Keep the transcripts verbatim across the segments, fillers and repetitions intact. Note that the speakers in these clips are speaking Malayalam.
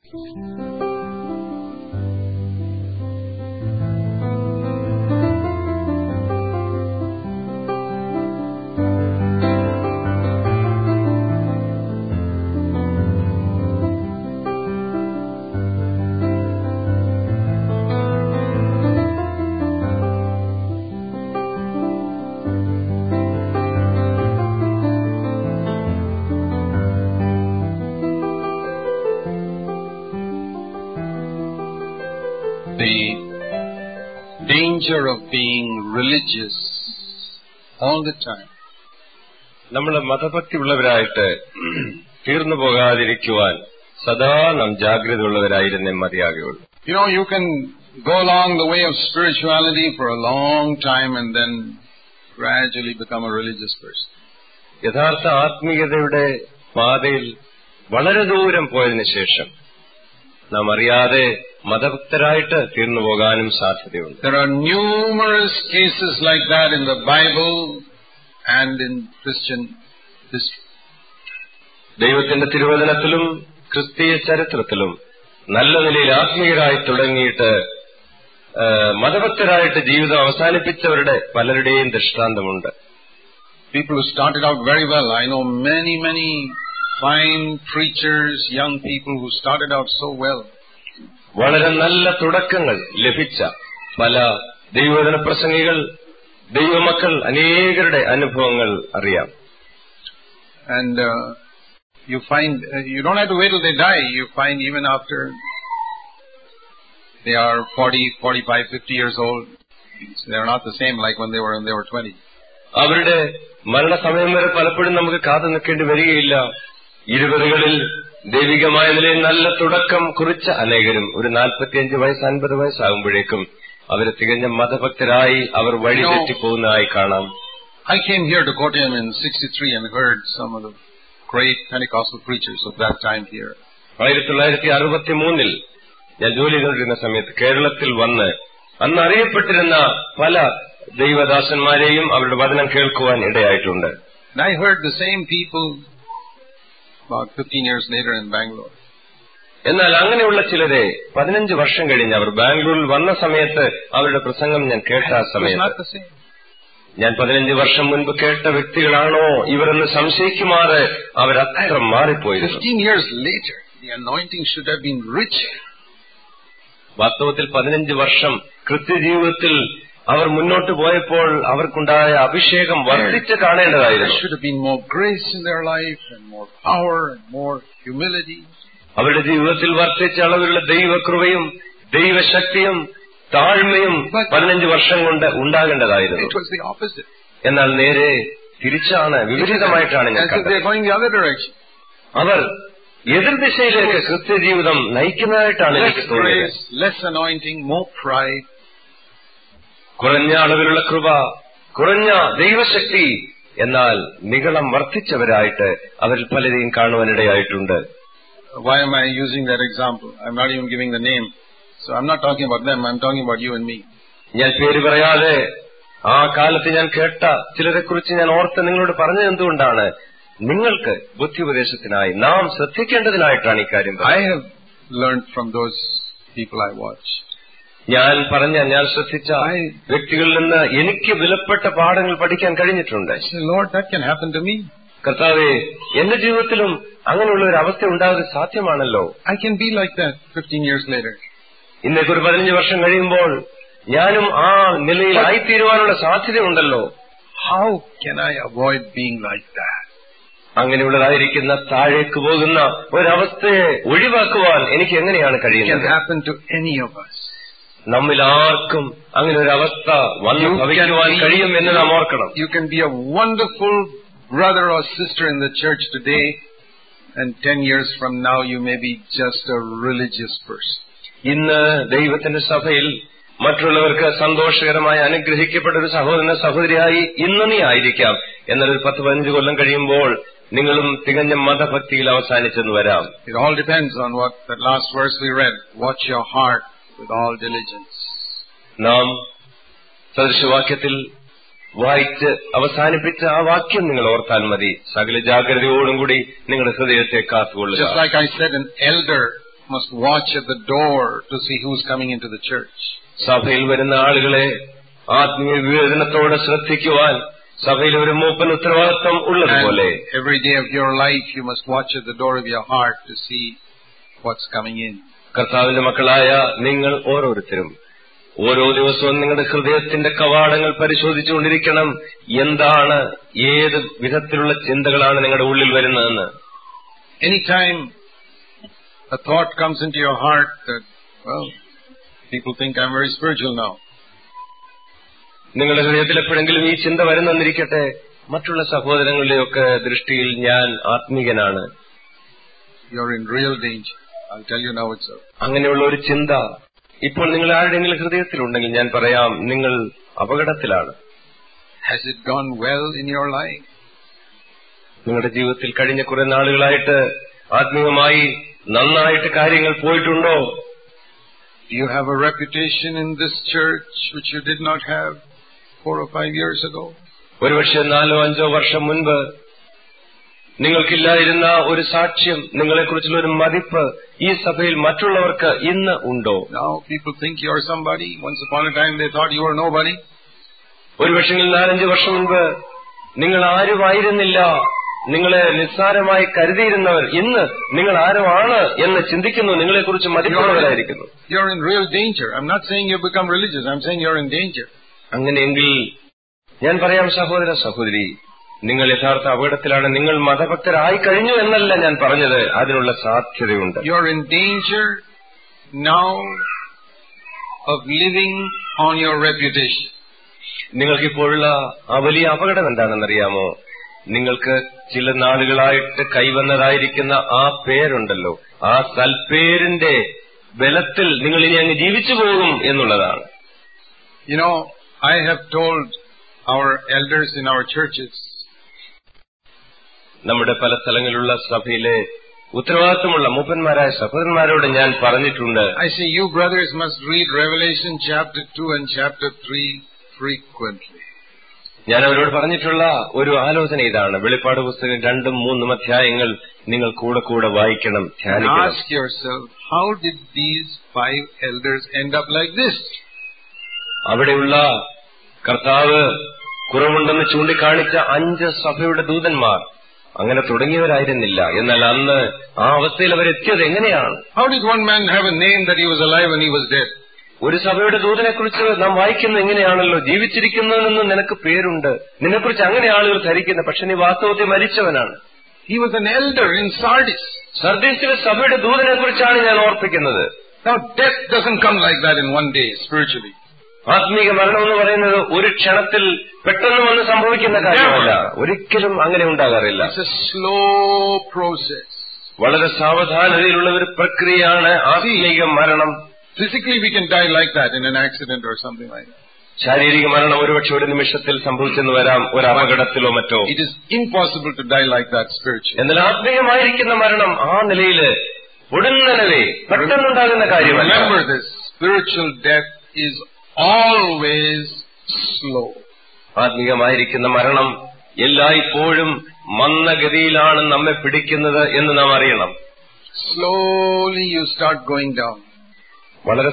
Danger of being religious all the time. നമ്മൾ മതഭക്തി ഉള്ളവരായിട്ട് തീർന്നു പോകാതിരിക്കുവാൻ സദാ നാം ജാഗ്രത ഉള്ളവരായിരുന്നേ മതിയാകുകയുള്ളൂ. You know, you can go along the way of spirituality for a long time and then gradually become a religious person. യഥാർത്ഥ ആത്മീയതയുടെ പാതയിൽ വളരെ ദൂരം പോയതിനു ശേഷം നാം അറിയാതെ മതഭക്തരായിട്ട് തീർന്നു പോകാനും സാധ്യതയുണ്ട്. There are numerous cases like that in the Bible and in Christian history. ദൈവത്തിന്റെ തിരുവചനത്തിലും ക്രിസ്തീയ ചരിത്രത്തിലും നല്ല നിലയിൽ ആത്മീയരായി തുടങ്ങിയിട്ട് മതഭക്തരായിട്ട് ജീവിതം അവസാനിപ്പിച്ചവരുടെ പലരുടെയും ദൃഷ്ടാന്തമുണ്ട്. People who started out very well. I know many, many fine preachers, young people who started out so well. വളരെ നല്ല തുടക്കങ്ങൾ ലഭിച്ച പല ദൈവവചന പ്രസംഗികൾ, ദൈവമക്കൾ അനേകരുടെ അനുഭവങ്ങൾ അറിയാം. And uh, you find, uh, you don't have to wait till they die. You find even after they are forty, forty-five, fifty years old, they are not the same like when they were when they were twenty. അവരുടെ മരണസമയം വരെ പലപ്പോഴും നമുക്ക് കാത്തു നിൽക്കേണ്ടി വരികയില്ല. ഇരുപതുകളിൽ ദൈവികമായ നിലയിൽ നല്ല തുടക്കം കുറിച്ച അനേകരും ഒരു നാൽപ്പത്തിയഞ്ച് വയസ്സ് അൻപത് വയസ്സാകുമ്പോഴേക്കും അവർ തികഞ്ഞ മതഭക്തരായി അവർ വഴി തെറ്റിപ്പോകുന്നതായി കാണാം. I came here to Kottayam in sixty-three and heard some of the great Pentecostal preachers of that time here. ആയിരത്തി തൊള്ളായിരത്തി അറുപത്തി മൂന്നിൽ ഞാൻ ജോലി ചെയ്തുകൊണ്ടിരുന്ന സമയത്ത് കേരളത്തിൽ വന്ന് അന്ന് അറിയപ്പെട്ടിരുന്ന പല ദൈവദാസന്മാരെയും അവരുടെ വചനം കേൾക്കുവാൻ ഇടയായിട്ടുണ്ട്. And I heard the same people about fifteen years later in Bangalore. എന്നാൽ അങ്ങനെയുള്ള ചിലരെ പതിനഞ്ച് വർഷം കഴിഞ്ഞ് അവർ ബാംഗ്ലൂരിൽ വന്ന സമയത്ത് അവരുടെ പ്രസംഗം ഞാൻ കേട്ട ആ സമയത്ത് ഞാൻ പതിനഞ്ച് വർഷം മുൻപ് കേട്ട വ്യക്തികളാണോ ഇവരെന്ന് സംശയിക്കുമാറ് അവരത്ര മാറിപ്പോയിരുന്നു. Fifteen years later, the anointing should have been rich. വാസ്തവത്തിൽ പതിനഞ്ച് വർഷം കൃത്യജീവിതത്തിൽ അവർ മുന്നോട്ട് പോയപ്പോൾ അവർക്കുണ്ടായ അഭിഷേകം വർദ്ധിച്ച് കാണേണ്ടതായിരുന്നു. There should have been more grace in their life and more power and more humility. അവരുടെ ജീവിതത്തിൽ വർദ്ധിച്ച അളവിലുള്ള ദൈവകൃപയും ദൈവശക്തിയും താഴ്മയും പതിനഞ്ച് വർഷം കൊണ്ട് ഉണ്ടാകേണ്ടതായിരുന്നു. It was the opposite. എന്നാൽ നേരെ തിരിച്ചാണ്, വിപരീതമായിട്ടാണ് ഞാൻ കണ്ടത്. അവർ എതിർദിശയിലേക്ക് കൃത്യജീവിതം നയിക്കുന്നതായിട്ടാണ് എനിക്ക് തോന്നിയത്. Less anointing, more pride. കുറഞ്ഞ അളവിലുള്ള കൃപ, കുറഞ്ഞ ദൈവശക്തി, എന്നാൽ നിഗളം വർദ്ധിച്ചവരായിട്ട് അവരിൽ പലരെയും കാണുവാനിടയായിട്ടുണ്ട്. Why am I using that example? I'm not even giving the name. So I'm not talking about them, I'm talking about you and me. ഞാൻ പേര് പറയാതെ ആ കാലത്ത് ഞാൻ കേട്ട ചിലരെ കുറിച്ച് ഞാൻ ഓർത്ത് നിങ്ങളോട് പറഞ്ഞത് എന്തുകൊണ്ടാണ്? നിങ്ങൾക്ക് ബുദ്ധിപദേശത്തിനായി നാം ശ്രദ്ധിക്കേണ്ടതിനായിട്ടാണ് ഈ കാര്യം. I have learned from those people I watch. ഞാൻ പറഞ്ഞ ഞാൻ ശ്രദ്ധിച്ച വ്യക്തികളിൽ നിന്ന് എനിക്ക് വിലപ്പെട്ട പാഠങ്ങൾ പഠിക്കാൻ കഴിഞ്ഞിട്ടുണ്ട്. Lord, that can happen to me. കർത്താവേ, എന്റെ ജീവിതത്തിലും അങ്ങനെയുള്ള ഒരു അവസ്ഥ ഉണ്ടാകുന്നത് സാധ്യമാണല്ലോ. I can be like that fifteen years later. ഇന്നേക്ക് ഒരു പതിനഞ്ച് വർഷം കഴിയുമ്പോൾ ഞാനും ആ നിലയിൽ ആയിത്തീരുവാനുള്ള സാധ്യതയുണ്ടല്ലോ. How can I avoid being like that? അങ്ങനെയുള്ളതായിരിക്കുന്ന താഴേക്ക് പോകുന്ന ഒരവസ്ഥയെ ഒഴിവാക്കുവാൻ എനിക്ക് എങ്ങനെയാണ് കഴിയുന്നത്? It can happen to any of us. നമ്മിൽ ആർക്കും അങ്ങനെ ഒരു അവസ്ഥ വന്നു ഭവിക്കുവാൻ കഴിയും എന്ന് നാം ഓർക്കണം. You can be a wonderful brother or sister in the church today, and ten years from now you may be just a religious person. ഇന്ന് ദൈവത്തിന്റെ സഭയിൽ മറ്റുള്ളവർക്ക് സന്തോഷകരമായി അനുഗ്രഹിക്കപ്പെട്ട ഒരു സഹോദരന സഹോദരിയായി ഇന്ന് നീ ആയിരിക്കാം. എന്നാൽ ഒരു പത്ത് പതിനഞ്ച് കൊല്ലം കഴിയുമ്പോൾ നിങ്ങളും തികഞ്ഞ മതഭക്തിയിൽ അവസാനിച്ചെന്ന് വരാം. It all depends on what that last verse we read. Watch your heart with all diligence. നാം സദൃശവാക്യത്തിൽ വായിച്ച് അവസാനിപ്പിച്ച ആ വാക്യം നിങ്ങൾ ഓർത്താൽ മതി. സകല ജാഗ്രതയോടും കൂടി നിങ്ങളുടെ ഹൃദയത്തെ കാത്തുകൊള്ളുക. Just like I said, an elder must watch at the door to see who's coming into the church. സഭയിൽ വരുന്ന ആളുകളെ ആത്മീയ വിവേചനത്തോടെ ശ്രദ്ധിക്കുവാൻ സഭയിലെ ഒരു മൂപ്പൻ ഉത്തരവാദിത്വം ഉള്ളതുപോലെ every day of your life you must watch at the door of your heart to see what's coming in. കർത്താവിന്റെ മക്കളായ നിങ്ങൾ ഓരോരുത്തരും ഓരോ ദിവസവും നിങ്ങളുടെ ഹൃദയത്തിന്റെ കവാടങ്ങൾ പരിശോധിച്ചുകൊണ്ടിരിക്കണം. എന്താണ്, ഏത് വിധത്തിലുള്ള ചിന്തകളാണ് നിങ്ങളുടെ ഉള്ളിൽ വരുന്നതെന്ന്. Anytime a thought comes into your heart that, well, people think I'm very spiritual now. നിങ്ങളുടെ ഹൃദയത്തിൽ എപ്പോഴെങ്കിലും ഈ ചിന്ത വരുന്നെന്നിരിക്കട്ടെ, മറ്റുള്ള സഹോദരങ്ങളുടെയൊക്കെ ദൃഷ്ടിയിൽ ഞാൻ ആത്മീകനാണ്. You're in real danger. I'll tell you now it's so. അങ്ങനെയുള്ള ഒരു ചിന്ത ഇപ്പോൾ നിങ്ങൾ ആരുടെയെങ്കിലും ഹൃദയത്തിലുണ്ടെങ്കിൽ ഞാൻ പറയാം, നിങ്ങൾ അപകടത്തിലാണ്. Has it gone well in your life? നിങ്ങളുടെ ജീവിതത്തിൽ കഴിഞ്ഞ കുറെ നാളുകളായിട്ട് ആത്മീയമായി നന്നായിട്ട് കാര്യങ്ങൾ പോയിട്ടുണ്ടോ? Do you have a reputation in this church which you did not have four or five years ago? ഒരുപക്ഷെ നാലോ അഞ്ചോ വർഷം മുൻപ് നിങ്ങൾക്കില്ലായിരുന്ന ഒരു സാക്ഷ്യം, നിങ്ങളെക്കുറിച്ചുള്ള ഒരു മതിപ്പ് ഈ സഭയിൽ മറ്റുള്ളവർക്ക് ഇന്ന് ഉണ്ടോ? Now people think you are somebody. Once upon a time they thought you were nobody. ഒരുപക്ഷെ നാലഞ്ച് വർഷം മുൻപ് നിങ്ങൾ ആരുമായിരുന്നില്ല, നിങ്ങളെ നിസ്സാരമായി കരുതിയിരുന്നവർ ഇന്ന് നിങ്ങൾ ആരുമാണ് എന്ന് ചിന്തിക്കുന്നു, നിങ്ങളെക്കുറിച്ച് മതിപ്പുള്ളവരായിരിക്കുന്നു. You're in real danger. I'm not saying you become religious. I'm saying you're in danger. അങ്ങനെയെങ്കിൽ ഞാൻ പറയാം, സഹോദര സഹോദരി, നിങ്ങൾ യഥാർത്ഥ അപകടത്തിലാണ്. നിങ്ങൾ മതഭക്തരായി കഴിഞ്ഞു എന്നല്ല ഞാൻ പറഞ്ഞത്, അതിനുള്ള സാധ്യതയുണ്ട്. You're in danger now of living on your reputation. നിങ്ങൾക്കിപ്പോഴുള്ള ആ വലിയ അപകടം എന്താണെന്നറിയാമോ? നിങ്ങൾക്ക് ചില നാളുകളായിട്ട് കൈവന്നതായിരിക്കുന്ന ആ പേരുണ്ടല്ലോ, ആ സൽപ്പേരിന്റെ ബലത്തിൽ നിങ്ങൾ ഇനി അങ്ങ് ജീവിച്ചു പോകും എന്നുള്ളതാണ്. You know, I have told our elders in our churches, നമ്മുടെ പല സ്ഥലങ്ങളിലുള്ള സഭയിലെ ഉത്തരവാദിത്വമുള്ള മൂപ്പന്മാരായ സഹോദരന്മാരോട് ഞാൻ പറഞ്ഞിട്ടുണ്ട്. I say you brothers must read Revelation chapter two and chapter three frequently. ഞാൻ അവരോട് പറഞ്ഞിട്ടുള്ള ഒരു ആലോചന ഇതാണ്, വെളിപ്പാട് പുസ്തകം രണ്ടും മൂന്നും അധ്യായങ്ങൾ നിങ്ങൾ കൂടെ കൂടെ വായിക്കണം, ധ്യാനിക്കണം. Ask yourself, how did these five elders end up like this? അവിടെയുള്ള കർത്താവ് കുറവുണ്ടെന്ന് ചൂണ്ടിക്കാണിച്ച അഞ്ച് സഭയുടെ ദൂതന്മാർ അങ്ങനെ തുടങ്ങിയവരായിരുന്നില്ല. എന്നാൽ അന്ന് ആ അവസ്ഥയിൽ അവരെത്തിയത് എങ്ങനെയാണ്? How did one man have a name that he was alive and he was dead? ഒരു സഭയുടെ ദൂതനെ കുറിച്ച് നാം വായിക്കുന്നത് എങ്ങനെയാണല്ലോ, ജീവിച്ചിരിക്കുന്നവനെന്ന് നിനക്ക് പേരുണ്ട്, നിന്നെക്കുറിച്ച് അങ്ങനെ ആളുകൾ ധരിക്കുന്നത്, പക്ഷെ നീ വാസ്തവത്തിൽ മരിച്ചവനാണ്. He was an elder in Sardis. സർദീസിലെ സഭയുടെ ദൂതനെ കുറിച്ചാണ് ഞാൻ ഓർപ്പിക്കുന്നത്. Now death doesn't come like that in one day spiritually. ആത്മീക മരണം എന്ന് പറയുന്നത് ഒരു ക്ഷണത്തിൽ പെട്ടെന്ന് വന്ന് സംഭവിക്കുന്ന കാര്യമല്ല, ഒരിക്കലും അങ്ങനെ ഉണ്ടാകാറില്ല. It's a slow process. വളരെ സാവധാനതയിലുള്ള ഒരു പ്രക്രിയയാണ് ആത്മീക മരണം. Physically we can die like that in an accident or something like that. ശാരീരിക മരണം ഒരുപക്ഷെ ഒരു നിമിഷത്തിൽ സംഭവിച്ചെന്ന് വരാം, ഒരു അപകടത്തിലോ മറ്റോ. It is impossible to die like that spiritually. എന്നാൽ ആത്മീയമായിരിക്കുന്ന മരണം ആ നിലയിൽ ഉടനടി പെട്ടെന്നുണ്ടാകുന്ന കാര്യമല്ല. Remember this, spiritual death is always slow. ആത്മീയമായിരിക്കുന്ന മരണം എല്ലായ്പ്പോഴും മന്ദഗതിയിലാണ് നമ്മെ പിടിക്കുന്നത് എന്ന് നാം അറിയണം. Slowly you start going down. വളരെ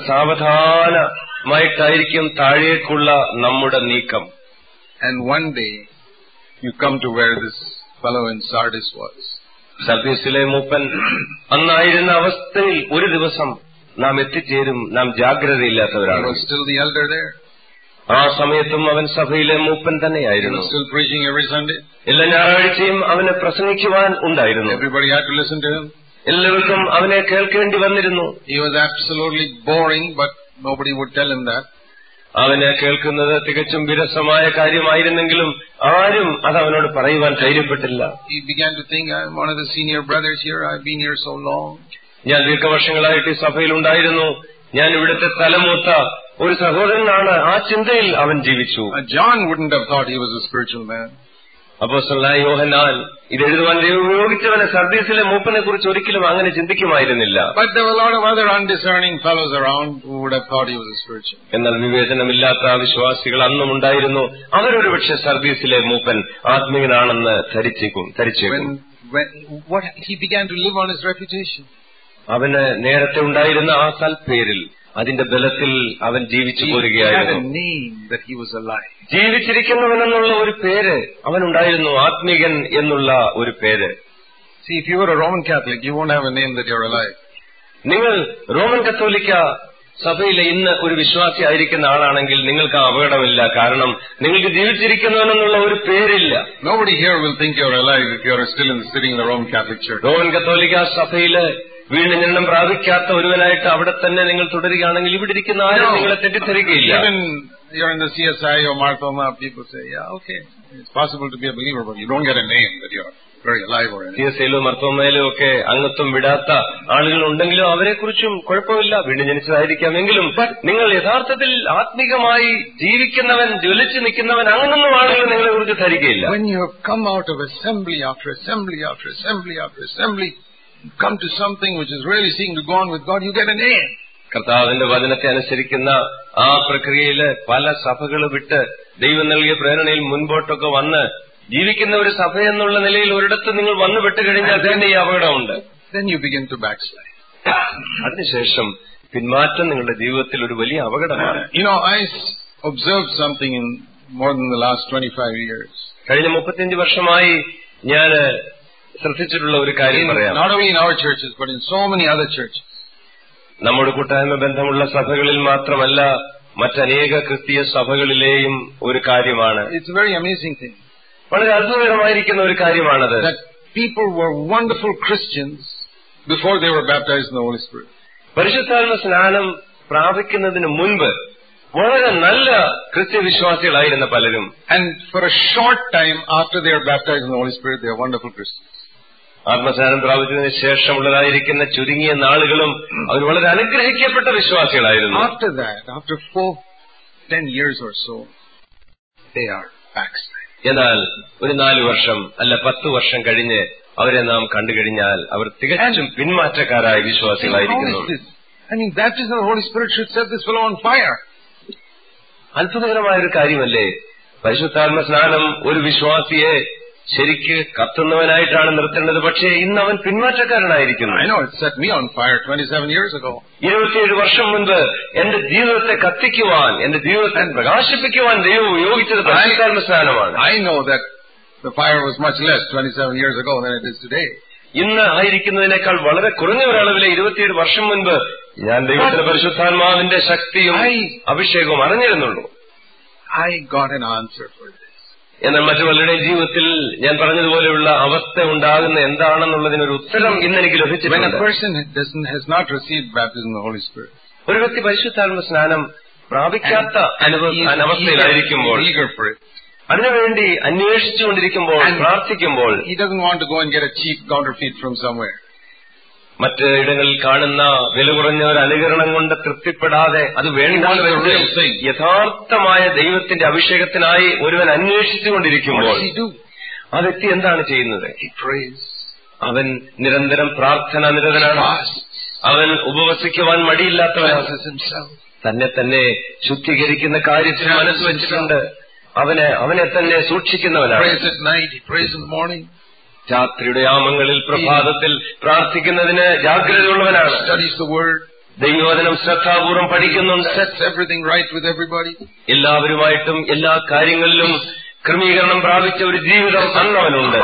സാവധാനമായിട്ടായിരിക്കും താഴേക്കുള്ള നമ്മുടെ നീക്കം. And one day you come to where this fellow in Sardis was. സർദീസിലെ മൂപ്പൻ അന്നായിരുന്ന അവസ്ഥയിൽ ഒരു ദിവസം നാം എത്തിച്ചേരും. നാം ജാഗ്രതയില്ലാത്തവരാണ്. He was still the elder there. ആ സമയത്തും അവൻ സഭയിലെ മൂപ്പൻ തന്നെയായിരുന്നു. He was still preaching every Sunday. എല്ലാ ഞായറാഴ്ചയും അവനെ പ്രസംഗിക്കുവാൻ ഉണ്ടായിരുന്നു. Everybody had to listen to him. എല്ലാവർക്കും അവനെ കേൾക്കേണ്ടി വന്നിരുന്നു. He was absolutely boring, but nobody would tell him that. അവനെ കേൾക്കുന്നത് തികച്ചും വിരസമായ കാര്യമായിരുന്നെങ്കിലും ആരും അത് അവനോട് പറയുവാൻ ധൈര്യപ്പെട്ടില്ല. He began to think, I'm one of the senior brothers here. I've been here so long. ഞാൻ ദീർഘവർഷങ്ങളായിട്ട് ഈ സഭയിൽ ഉണ്ടായിരുന്നു. ഞാൻ ഇവിടുത്തെ തലമൂത്ത ഒരു സഹോദരനാണ്. ആ ചിന്തയിൽ അവൻ ജീവിച്ചു. John wouldn't have thought he was a spiritual man. അപ്പോസ്തലനായ യോഹന്നാൻ ഇത് എഴുതുവാൻ ഉപയോഗിച്ചവനെ സർദീസിലെ മൂപ്പനെ കുറിച്ച് ഒരിക്കലും അങ്ങനെ ചിന്തിക്കുമായിരുന്നില്ല. But there were a lot of other undiscerning fellows around who would have thought he was a spiritual. എന്നാൽ വിവേചനമില്ലാത്ത വിശ്വാസികൾ അന്നും ഉണ്ടായിരുന്നു. അവരൊരു പക്ഷേ സർദീസിലെ മൂപ്പൻ ആത്മീയനാണെന്ന് ധരിച്ചേക്കും ധരിച്ചേക്കും When, when what he began to live on his reputation. അവന് നേരത്തെ ഉണ്ടായിരുന്ന ആ സൽപ്പേരിൽ അതിന്റെ ബലത്തിൽ അവൻ ജീവിച്ചു പോരുകയായിരുന്നു. ജീവിച്ചിരിക്കുന്നവനെന്നുള്ള ഒരു പേര് അവനുണ്ടായിരുന്നു, ആത്മീകൻ എന്നുള്ള ഒരു പേര്. See, if you were a Roman Catholic, you won't have a name that you're alive. നിങ്ങൾ റോമൻ കത്തോലിക്ക സഭയിലെ ഇന്ന് ഒരു വിശ്വാസി ആയിരിക്കുന്ന ആളാണെങ്കിൽ നിങ്ങൾക്ക് ആ അപകടമില്ല. കാരണം നിങ്ങൾക്ക് ജീവിച്ചിരിക്കുന്നവനെന്നുള്ള ഒരു പേരില്ല. Nobody here will think you're alive if you're still in, sitting in the Roman Catholic Church. Roman കത്തോലിക്ക സഭയില് വീണ്ടും ജനനം പ്രാപിക്കാത്ത ഒരുവനായിട്ട് അവിടെ തന്നെ നിങ്ങൾ തുടരുകയാണെങ്കിൽ ഇവിടെ ഇരിക്കുന്ന ആരും നിങ്ങളെ തെറ്റിദ്ധരിക്കുകയില്ല. Even you're in the C S I or Marthoma, people say, yeah, okay, it's possible to be a believer, but you don't get a name that you're very alive or anything. C S ഐയിലോ മർത്തോമയിലോ ഒക്കെ അംഗത്വം വിടാത്ത ആളുകൾ ഉണ്ടെങ്കിലും അവരെക്കുറിച്ചും കുഴപ്പമില്ല, വീണ്ടും ജനിച്ചതായിരിക്കാം. എങ്കിലും നിങ്ങൾ യഥാർത്ഥത്തിൽ ആത്മീകമായി ജീവിക്കുന്നവൻ, ജ്വലിച്ചു നിൽക്കുന്നവൻ, അങ്ങനൊന്നും ആളുകൾ നിങ്ങളെ കുറിച്ച് ധരിക്കുകയില്ല. When you have come out of assembly after assembly after assembly after assembly, you come to something which is really seeking to go on with God, you get a name. കർത്താവിന്റെ വചനത്തെ അനുസരിക്കുന്ന ആ പ്രക്രിയയില് പല സഭകൾ വിട്ട് ദൈവം നൽകിയ പ്രേരണയിൽ മുൻപോട്ടൊക്കെ വന്ന് ജീവിക്കുന്ന ഒരു സഭ എന്നുള്ള നിലയിൽ ഒരിടത്ത് നിങ്ങൾ വന്നു വിട്ടുകഴിഞ്ഞാൽ തന്നെ ഈ അപകടമുണ്ട്. Then you begin to backslide. അതിനുശേഷം പിന്മാറ്റം നിങ്ങളുടെ ജീവിതത്തിൽ ഒരു വലിയ അപകടമാണ്. You know, I observed something in more than the last twenty-five years. കഴിഞ്ഞ മുപ്പത്തിയഞ്ച് വർഷമായി ഞാൻ ശ്രദ്ധിച്ചിട്ടുള്ള ഒരു കാര്യം പറയാം. Not only in our churches, but in so many other churches. നമ്മുടെ കൂട്ടായ്മ ബന്ധമുള്ള സഭകളിൽ മാത്രമല്ല, മറ്റനേക ക്രിസ്തീയ സഭകളിലെയും ഒരു കാര്യമാണ്. It's a very amazing thing. വളരെ അത്ഭുതകരമായിരിക്കുന്ന ഒരു കാര്യമാണത്. That people were wonderful Christians before they were baptized in the Holy Spirit. പരിശുദ്ധാത്മ സ്നാനം പ്രാപിക്കുന്നതിന് മുൻപ് വളരെ നല്ല ക്രിസ്ത്യവിശ്വാസികളായിരുന്ന പലരും, and for a short time after they are baptized in the Holy Spirit, they are wonderful Christians. ആത്മസ്നാനം പ്രാപിച്ചതിന് ശേഷമുള്ളതായിരിക്കുന്ന ചുരുങ്ങിയ നാളുകളും അവർ വളരെ അനുഗ്രഹിക്കപ്പെട്ട വിശ്വാസികളായിരുന്നു. After that, after four, ten years or so, they are backsliding. എന്നാൽ ഒരു നാലു വർഷം അല്ല പത്തു വർഷം കഴിഞ്ഞ് അവരെ നാം കണ്ടുകഴിഞ്ഞാൽ അവർ തികച്ചും പിന്മാറ്റക്കാരായ വിശ്വാസികളായിരിക്കുന്നു. I mean, baptism of the Holy Spirit should set this fellow on fire. അത്ഭുതകരമായൊരു കാര്യമല്ലേ? പരിശുദ്ധാത്മ സ്നാനം ഒരു വിശ്വാസിയെ ശരിക്ക് കത്തുന്നവനായിട്ടാണ് നിർത്തേണ്ടത്. പക്ഷേ ഇന്ന് അവൻ പിന്മാറ്റക്കാരനായിരിക്കുന്നു. I know it set me on fire twenty-seven years ago. ഇരുപത്തിയേഴ് വർഷം മുൻപ് എന്റെ ജീവിതത്തെ കത്തിക്കുവാൻ, എന്റെ ജീവിതത്തെ പ്രകാശിപ്പിക്കുവാൻ ദൈവം ഉപയോഗിച്ചത് പരിശുദ്ധാത്മ സ്നാനമാണ്. I know that the fire was much less twenty-seven years ago than it is today. ഇന്ന് ആയിരിക്കുന്നതിനേക്കാൾ വളരെ കുറഞ്ഞ ഒരളവിലെ ഇരുപത്തിയേഴ് വർഷം മുൻപ് ഞാൻ ദൈവത്തിന്റെ പരിശുദ്ധാത്മാവിന്റെ ശക്തിയും അഭിഷേകവും അറിഞ്ഞിരുന്നുള്ളൂ. I got an answer for this. എന്നാൽ മറ്റു പലരുടെയും ജീവിതത്തിൽ ഞാൻ പറഞ്ഞതുപോലെയുള്ള അവസ്ഥ ഉണ്ടാകുന്ന എന്താണെന്നുള്ളതിനൊരു ഉത്തരം ഇന്ന് എനിക്ക് ലഭിച്ചിട്ടുണ്ട്. When a person doesn't, has not received baptism in the Holy Spirit, ഒരു വ്യക്തി പരിശുദ്ധാത്മ സ്നാനം പ്രാപിക്കാത്ത അവസ്ഥയിലായിരിക്കുമ്പോൾ, അതിനുവേണ്ടി അന്വേഷിച്ചുകൊണ്ടിരിക്കുമ്പോൾ, പ്രാർത്ഥിക്കുമ്പോൾ, he doesn't want to go and get a cheap counterfeit from somewhere. മറ്റ് ഇടങ്ങളിൽ കാണുന്ന വില കുറഞ്ഞ ഒരു അനുകരണം കൊണ്ട് തൃപ്തിപ്പെടാതെ അത് വേണ്ട യഥാർത്ഥമായ ദൈവത്തിന്റെ അഭിഷേകത്തിനായി ഒരുവൻ അന്വേഷിച്ചുകൊണ്ടിരിക്കുമ്പോൾ ആ വ്യക്തി എന്താണ് ചെയ്യുന്നത്? അവൻ നിരന്തരം പ്രാർത്ഥന നിരതനാണ്. അവൻ ഉപവസിക്കുവാൻ മടിയില്ലാത്തവനാണ്. തന്നെ തന്നെ ശുദ്ധീകരിക്കുന്ന കാര്യത്തിൽ മനസ്സ് വെച്ചിട്ടുണ്ട്. അവന് അവനെ തന്നെ സൂക്ഷിക്കുന്നവനാണ്. രാത്രിയുടെ യാമങ്ങളിൽ പ്രഭാതത്തിൽ പ്രാർത്ഥിക്കുന്നതിന് ജാഗ്രതയുള്ളവനാണ്. ദൈവവചനം ശ്രദ്ധാപൂർവം പഠിക്കുന്നുണ്ട്. എല്ലാവരുമായിട്ടും എല്ലാ കാര്യങ്ങളിലും ക്രമീകരണം പ്രാപിച്ച ഒരു ജീവിതം അന്നവനുണ്ട്.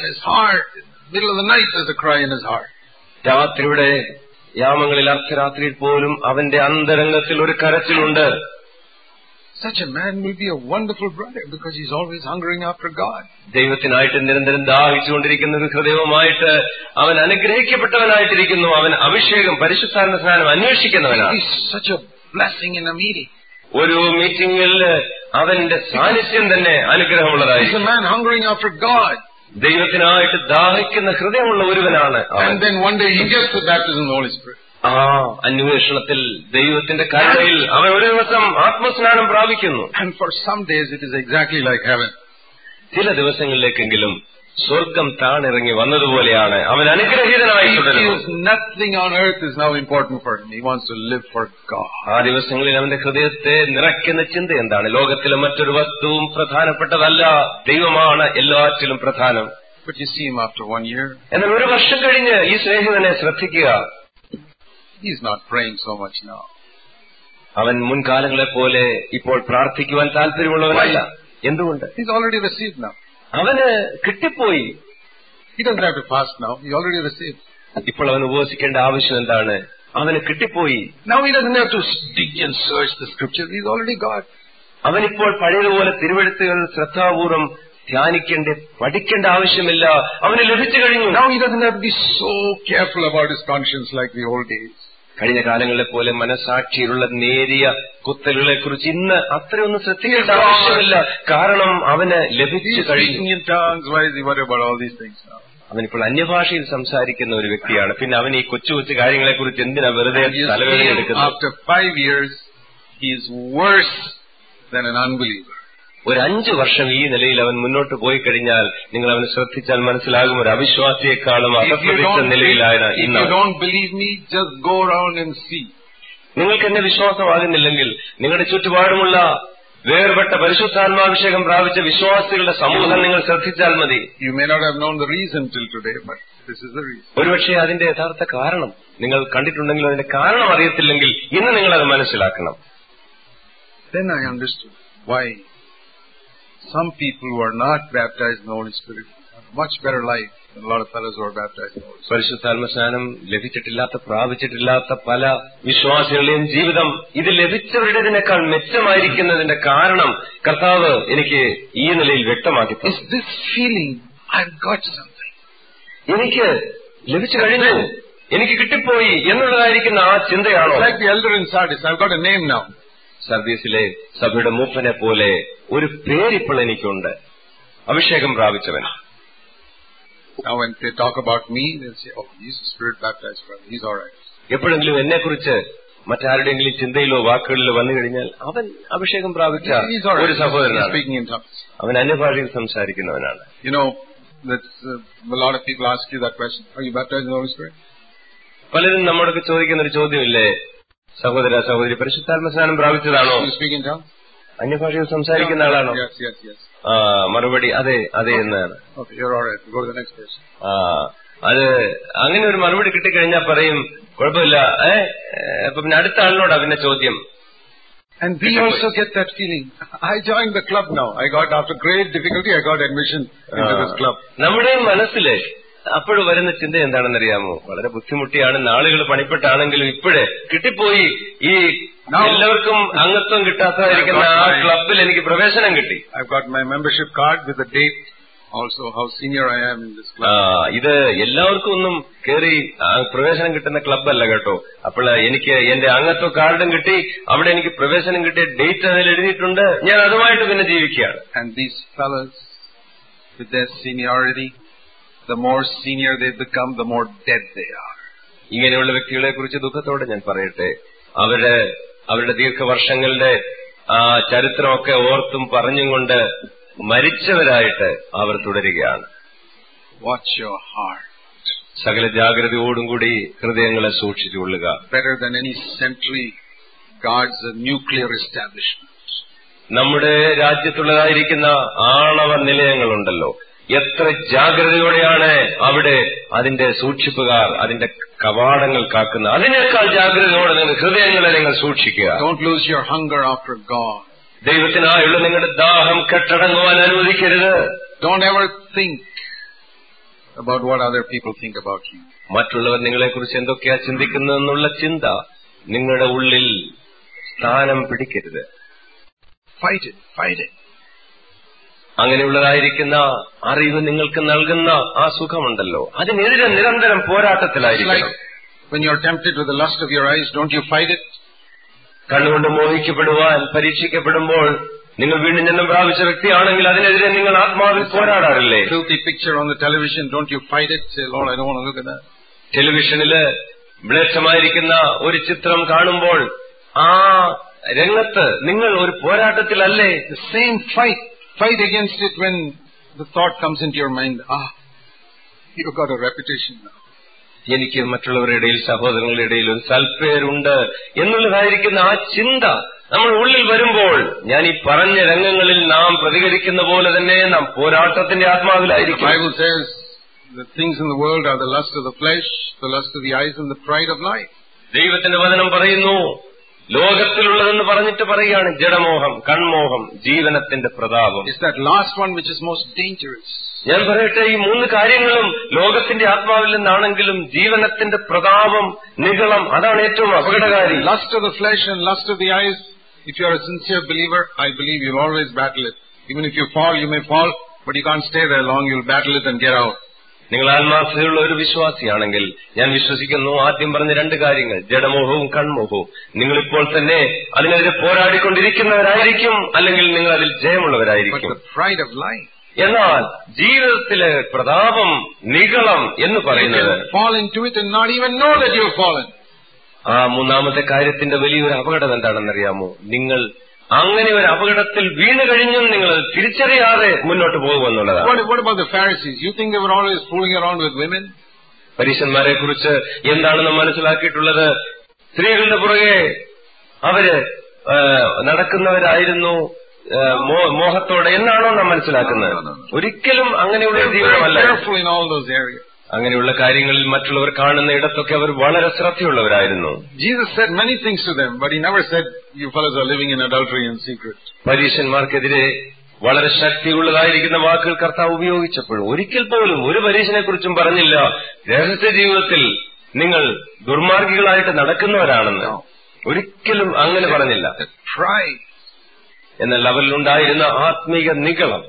രാത്രിയുടെ യാമങ്ങളിൽ അർദ്ധരാത്രിയിൽ പോലും അവന്റെ അന്തരംഗത്തിൽ ഒരു കരച്ചിലുണ്ട്. Such a man will be a wonderful brother because he's always hungering after God. ദൈവത്തിനായിട്ട് നിരന്തരം ദാഹിച്ചുകൊണ്ടിരിക്കുന്ന ഒരു ഹൃദയവുമായിട്ട് അവൻ അനുഗ്രഹിക്കപ്പെട്ടവനായിട്ടിരിക്കുന്നു. അവൻ അഭിഷേകം, പരിശുദ്ധാത്മ സ്നാനം അന്വേഷിക്കുന്നവനാണ്. He's such a blessing in a meeting. ഒരു മീറ്റിംഗിൽ അവന്റെ സാന്നിധ്യം തന്നെ അനുഗ്രഹമുള്ളതായിരിക്കും. He's a man hungering after God. ദൈവത്തിനായിട്ട് ദാഹിക്കുന്ന ഹൃദയമുള്ള ഒരുവനാണ്. And then one day he gets the baptism of the Holy Spirit. ആ അന്വേഷണത്തിൽ ദൈവത്തിന്റെ കരുണയിൽ അവൻ ഒരു ദിവസം ആത്മസ്നാനം പ്രാപിക്കുന്നു. And for some days it is exactly like heaven. ചില ദിവസങ്ങളിലേക്കെങ്കിലും സ്വർഗം താണിറങ്ങി വന്നതുപോലെയാണ് അവൻ അനുഗ്രഹീതനായി തുടരുന്നത്. Nothing on earth is now important for him. He wants to live for God. ആ ദിവസങ്ങളിൽ അവന്റെ ഹൃദയത്തെ നിറയ്ക്കുന്ന ചിന്ത എന്താണ്? ലോകത്തിലെ മറ്റൊരു വസ്തുവും പ്രധാനപ്പെട്ടതല്ല, ദൈവമാണ് എല്ലാറ്റിലും പ്രധാനം. But you see him after one year. എന്നാൽ ഒരു വർഷം കഴിഞ്ഞ് ഈ സ്നേഹിതനെ ശ്രദ്ധിക്കുക. He's not praying so much now. അവൻ മുൻകാലങ്ങളെ പോലെ ഇപ്പോൾ പ്രാർത്ഥിക്കുവാൻ താല്പര്യമുള്ളവനല്ല. എന്തുകൊണ്ട്? He's already received now. അവന് കിട്ടിപ്പോയി. He doesn't have to fast now. He already received. ഇപ്പോൾ അവൻ ഉപവസിക്കേണ്ട ആവശ്യം എന്താണ്? അവന് കിട്ടിപ്പോയി. Now he doesn't have to dig and search the scripture. He's already got. അവനിപ്പോൾ പഴയതുപോലെ തിരുവെഴുത്തുകൾ ശ്രദ്ധാപൂർവം ധ്യാനിക്കേണ്ട പഠിക്കേണ്ട ആവശ്യമില്ല. അവന് ലഭിച്ചു കഴിഞ്ഞു. Now he doesn't have to be so careful about his conscience like the old days. കഴിഞ്ഞ കാലങ്ങളെ പോലെ മനസാക്ഷിയിലുള്ള നേരിയ കുത്തലുകളെ കുറിച്ച് ഇന്ന് അത്രയൊന്നും ശ്രദ്ധിക്കേണ്ട ആവശ്യമില്ല. കാരണം അവന് ലഭിച്ചു കഴിഞ്ഞു. അവനിപ്പോൾ അന്യഭാഷയിൽ സംസാരിക്കുന്ന ഒരു വ്യക്തിയാണ്. പിന്നെ അവൻ ഈ കൊച്ചു കൊച്ചു കാര്യങ്ങളെ കുറിച്ച് എന്തിനാ വെറുതെ തലവേദന എടുക്കുന്നത്? After five years, he is worse than an unbeliever. ഒരു അഞ്ചു വർഷം ഈ നിലയിൽ അവൻ മുന്നോട്ട് പോയി കഴിഞ്ഞാൽ നിങ്ങൾ അവനെ ശ്രദ്ധിച്ചാൽ മനസ്സിലാകും ഒരു അവിശ്വാസിയെക്കാളും അസംസ്കൃത നിലയിലാണ് ഇന്ന്. നിങ്ങൾക്ക് എന്നെ വിശ്വാസമാകുന്നില്ലെങ്കിൽ നിങ്ങളുടെ ചുറ്റുപാടുമുള്ള വേർപെട്ട പരിശുദ്ധാത്മാഭിഷേകം പ്രാപിച്ച വിശ്വാസികളുടെ സമൂഹം നിങ്ങൾ ശ്രദ്ധിച്ചാൽ മതി. ഒരുപക്ഷെ അതിന്റെ യഥാർത്ഥ കാരണം നിങ്ങൾ കണ്ടിട്ടുണ്ടെങ്കിലും അതിന്റെ കാരണം അറിയത്തില്ലെങ്കിൽ ഇന്ന് നിങ്ങളത് മനസ്സിലാക്കണം. Then I understood why some people who are not baptized in the Holy Spirit have much better life than a lot of fellows who are baptized in the Holy Spirit. പരിശുദ്ധാത്മ സ്നാനം ലഭിച്ചിട്ടില്ലാത്ത പ്രാപിച്ചിട്ടില്ലാത്ത പല വിശ്വാസികളുടെയും ജീവിതം ഇത് ലഭിച്ചവരുടേതിനേക്കാൾ മെച്ചമായിരിക്കുന്നതിന്റെ കാരണം കർത്താവ് എനിക്ക് ഈ നിലയിൽ വ്യക്തമാക്കി. Is this feeling I've got something? എനിക്ക് ലഭിച്ചു കഴിഞ്ഞു, എനിക്ക് കിട്ടിപ്പോയി എന്നുള്ളതായിരിക്കുന്ന ആ ചിന്തയാണോ? Like the elder in Sardis, I've got a name now. സർദീസിലെ സഭയുടെ മൂപ്പനെ പോലെ ഒരു പേരിപ്പോൾ എനിക്കുണ്ട്, അഭിഷേകം പ്രാപിച്ചവൻ. Now when they talk about me, they'll say, oh, he's a spirit baptized brother, he's all right. എപ്പോഴെങ്കിലും എന്നെ കുറിച്ച് മറ്റാരുടെയെങ്കിലും ചിന്തയിലോ വാക്കുകളിലോ വന്നു കഴിഞ്ഞാൽ അവൻ അഭിഷേകം പ്രാപിച്ച ഒരു സഹോദരനാണ്, അവൻ അന്യഭാഷയിൽ സംസാരിക്കുന്നവനാണ്. You know, that's, uh, a lot of people ask you that question, are you baptized in the Holy Spirit? പലരും നമ്മോടൊക്കെ ചോദിക്കുന്ന ഒരു ചോദ്യമില്ലേ, സഹോദര സഹോദരി പരിശുദ്ധാത്മസ്നാനം പ്രാപിച്ചതാണോ, അന്യഭാഷയിൽ സംസാരിക്കുന്ന ആളാണോ? ആ മറുപടി അതെ അതെ എന്നാണ്. അത് അങ്ങനെ ഒരു മറുപടി കിട്ടിക്കഴിഞ്ഞാൽ പറയും കുഴപ്പമില്ല, ഏഹ് അപ്പൊ പിന്നെ അടുത്ത ആളിനോടാ പിന്നെ ചോദ്യം. And we also get that feeling. I joined the club now. I got, after great difficulty, I got admission into this club. നമ്മുടെ മനസ്സിലെ അപ്പോഴും വരുന്ന ചിന്ത എന്താണെന്നറിയാമോ? വളരെ ബുദ്ധിമുട്ടിയാണ്, നാളുകൾ പണിപ്പെട്ടാണെങ്കിലും ഇപ്പോഴേ കിട്ടിപ്പോയി, ഈ എല്ലാവർക്കും അംഗത്വം കിട്ടാത്തതായിരിക്കുന്ന ആ ക്ലബിൽ എനിക്ക് പ്രവേശനം കിട്ടി. I've got my membership card with the date also, how senior I am in this club. ആ ഇത് എല്ലാവർക്കും ഒന്നും കയറി പ്രവേശനം കിട്ടുന്ന ക്ലബ്ബല്ല കേട്ടോ. അപ്പോൾ എനിക്ക് എന്റെ അംഗത്വ കാർഡും കിട്ടി, അവിടെ എനിക്ക് പ്രവേശനം കിട്ടിയ ഡേറ്റ് അതിൽ എഴുതിയിട്ടുണ്ട്, ഞാൻ അതുമായിട്ട് പിന്നെ ജീവിക്കുകയാണ്. And these fellows with their seniority, the more senior they become, the more dead they are. ഇങ്ങനെയുള്ള വ്യക്തികളെ കുറിച്ച് ദുഃഖത്തോടെ ഞാൻ പറയട്ടെ, അവര് അവരുടെ ദീർഘവർഷങ്ങളുടെ ആ ചരിത്രമൊക്കെ ഓർത്തും പറഞ്ഞും കൊണ്ട് മരിച്ചവരായിട്ട് അവർ തുടരുകയാണ്. Watch your heart. സകല ജാഗ്രതയോടും കൂടി ഹൃദയങ്ങളെ സൂക്ഷിച്ചുകൊള്ളുക. Better than any century guards a nuclear establishment. നമ്മുടെ രാജ്യത്തുള്ളതായിരിക്കുന്ന ആണവ നിലയങ്ങളുണ്ടല്ലോ, എത്ര ജാഗ്രതയോടെയാണ് അവിടെ അതിന്റെ സൂക്ഷിപ്പുകാർ അതിന്റെ കവാടങ്ങൾ കാക്കുന്ന, അതിനേക്കാൾ ജാഗ്രതയോടെ നിങ്ങൾ ഹൃദയങ്ങളെ നിങ്ങൾ സൂക്ഷിക്കുക. Don't lose your hunger after God. ദൈവത്തിനായുള്ള നിങ്ങളുടെ ദാഹം കെട്ടടങ്ങുവാൻ അനുവദിക്കരുത്. Don't ever think about what other people think about you. മറ്റുള്ളവർ നിങ്ങളെക്കുറിച്ച് എന്തൊക്കെയാ ചിന്തിക്കുന്നതെന്നുള്ള ചിന്ത നിങ്ങളുടെ ഉള്ളിൽ സ്ഥാനം പിടിക്കരുത്. Fight it, fight it. അങ്ങനെയുള്ളതായിരിക്കുന്ന അറിവ് നിങ്ങൾക്ക് നൽകുന്ന ആ സുഖമുണ്ടല്ലോ, അതിനെതിരെ നിരന്തരം പോരാട്ടത്തിലായിരിക്കും. When you are tempted with the lust of your eyes, don't you fight it? കണ്ണുകൊണ്ട് മോഹിക്കപ്പെടുവാൻ പരീക്ഷിക്കപ്പെടുമ്പോൾ നിങ്ങൾ വീണ്ടും ജന്മം പ്രാപിച്ച വ്യക്തിയാണെങ്കിൽ അതിനെതിരെ നിങ്ങൾ ആത്മാവിൽ പോരാടാറില്ലേ? Filthy picture on the television, don't you fight it? Say, Lord, I don't want to look at that. ടെലിവിഷനില് മ്ലേച്ഛമായിരിക്കുന്ന ഒരു ചിത്രം കാണുമ്പോൾ ആ രംഗത്ത് നിങ്ങൾ ഒരു പോരാട്ടത്തിലല്ലേ? The same fight. Fight against it when the thought comes into your mind, ah, you've got a reputation now. എനിക്ക് മറ്റുള്ളവരുടെ ഇടയിൽ, സഹോദരങ്ങളുടെ ഇടയിൽ ഒരു സൽപ്പേരുണ്ട് എന്നുള്ളതായിരിക്കുന്ന ആ ചിന്ത നമ്മൾ ഉള്ളിൽ വരുമ്പോൾ, ഞാൻ ഈ പറഞ്ഞ രംഗങ്ങളിൽ നാം പ്രതികരിക്കുന്ന പോലെ തന്നെ നാം പോരാട്ടത്തിന്റെ ആത്മാവിലായിരിക്കും. The Bible says the things in the world are the lust of the flesh, the lust of the eyes, and the pride of life. ദൈവത്തിന്റെ വചനം പറയുന്നു, ലോകത്തിലുള്ളതെന്ന് പറഞ്ഞിട്ട് പറയുകയാണ് ജഡമോഹം, കൺമോഹം, ജീവനത്തിന്റെ പ്രതാപം. It's that last one which is most dangerous. ഞാൻ പറയട്ടെ, ഈ മൂന്ന് കാര്യങ്ങളും ലോകത്തിന്റെ ആത്മാവിൽ നിന്നാണെങ്കിലും ജീവനത്തിന്റെ പ്രതാപം, നിഗളം, അതാണ് ഏറ്റവും അപകടകാരി. Lust of the flesh and lust of the eyes. If you are a sincere believer, I believe you'll always battle it. Even if you fall, you may fall, but you can't stay there long. You'll battle it and get out. നിങ്ങൾ ആത്മാർത്ഥതയുള്ള ഒരു വിശ്വാസിയാണെങ്കിൽ ഞാൻ വിശ്വസിക്കുന്നു, ആദ്യം പറഞ്ഞ രണ്ട് കാര്യങ്ങൾ, ജഡമോഹവും കൺമോഹവും, നിങ്ങളിപ്പോൾ തന്നെ അതിനെതിരെ പോരാടിക്കൊണ്ടിരിക്കുന്നവരായിരിക്കും, അല്ലെങ്കിൽ നിങ്ങൾ അതിൽ ജയമുള്ളവരായിരിക്കും. എന്നാൽ ജീവിതത്തിലെ പ്രതാപം, നിഗളം എന്ന് പറയുന്നത് ആ മൂന്നാമത്തെ കാര്യത്തിന്റെ വലിയൊരു അപകടം എന്താണെന്നറിയാമോ? നിങ്ങൾ അങ്ങനെ ഒരു അപകടത്തിൽ വീണു കഴിഞ്ഞും നിങ്ങൾ തിരിച്ചറിയാതെ മുന്നോട്ട് പോകുമെന്നുള്ളതാണ്. പരീശന്മാരെ കുറിച്ച് എന്താണെന്ന് മനസ്സിലാക്കിയിട്ടുള്ളത്? സ്ത്രീകളുടെ പുറകെ അവര് നടക്കുന്നവരായിരുന്നു മോഹത്തോടെ എന്നാണോ നാം മനസ്സിലാക്കുന്നത്? ഒരിക്കലും അങ്ങനെയുള്ള ജീവിതമല്ല. അങ്ങനെയുള്ള കാര്യങ്ങളിൽ മറ്റുള്ളവർ കാണുന്ന ഇടത്തൊക്കെ അവർ വളരെ ശ്രദ്ധയുള്ളവരായിരുന്നു. പരീശന്മാർക്കെതിരെ വളരെ ശക്തിയുള്ളതായിരിക്കുന്ന വാക്കുകൾ കർത്താവ് ഉപയോഗിച്ചപ്പോഴും ഒരിക്കൽ പോലും ഒരു പരീശനെ കുറിച്ചും പറഞ്ഞില്ല രഹസ്യ ജീവിതത്തിൽ നിങ്ങൾ ദുർമാർഗികളായിട്ട് നടക്കുന്നവരാണെന്ന്. ഒരിക്കലും അങ്ങനെ പറഞ്ഞില്ല. എന്നാൽ അവരിലുണ്ടായിരുന്ന ആത്മീക നിഗളം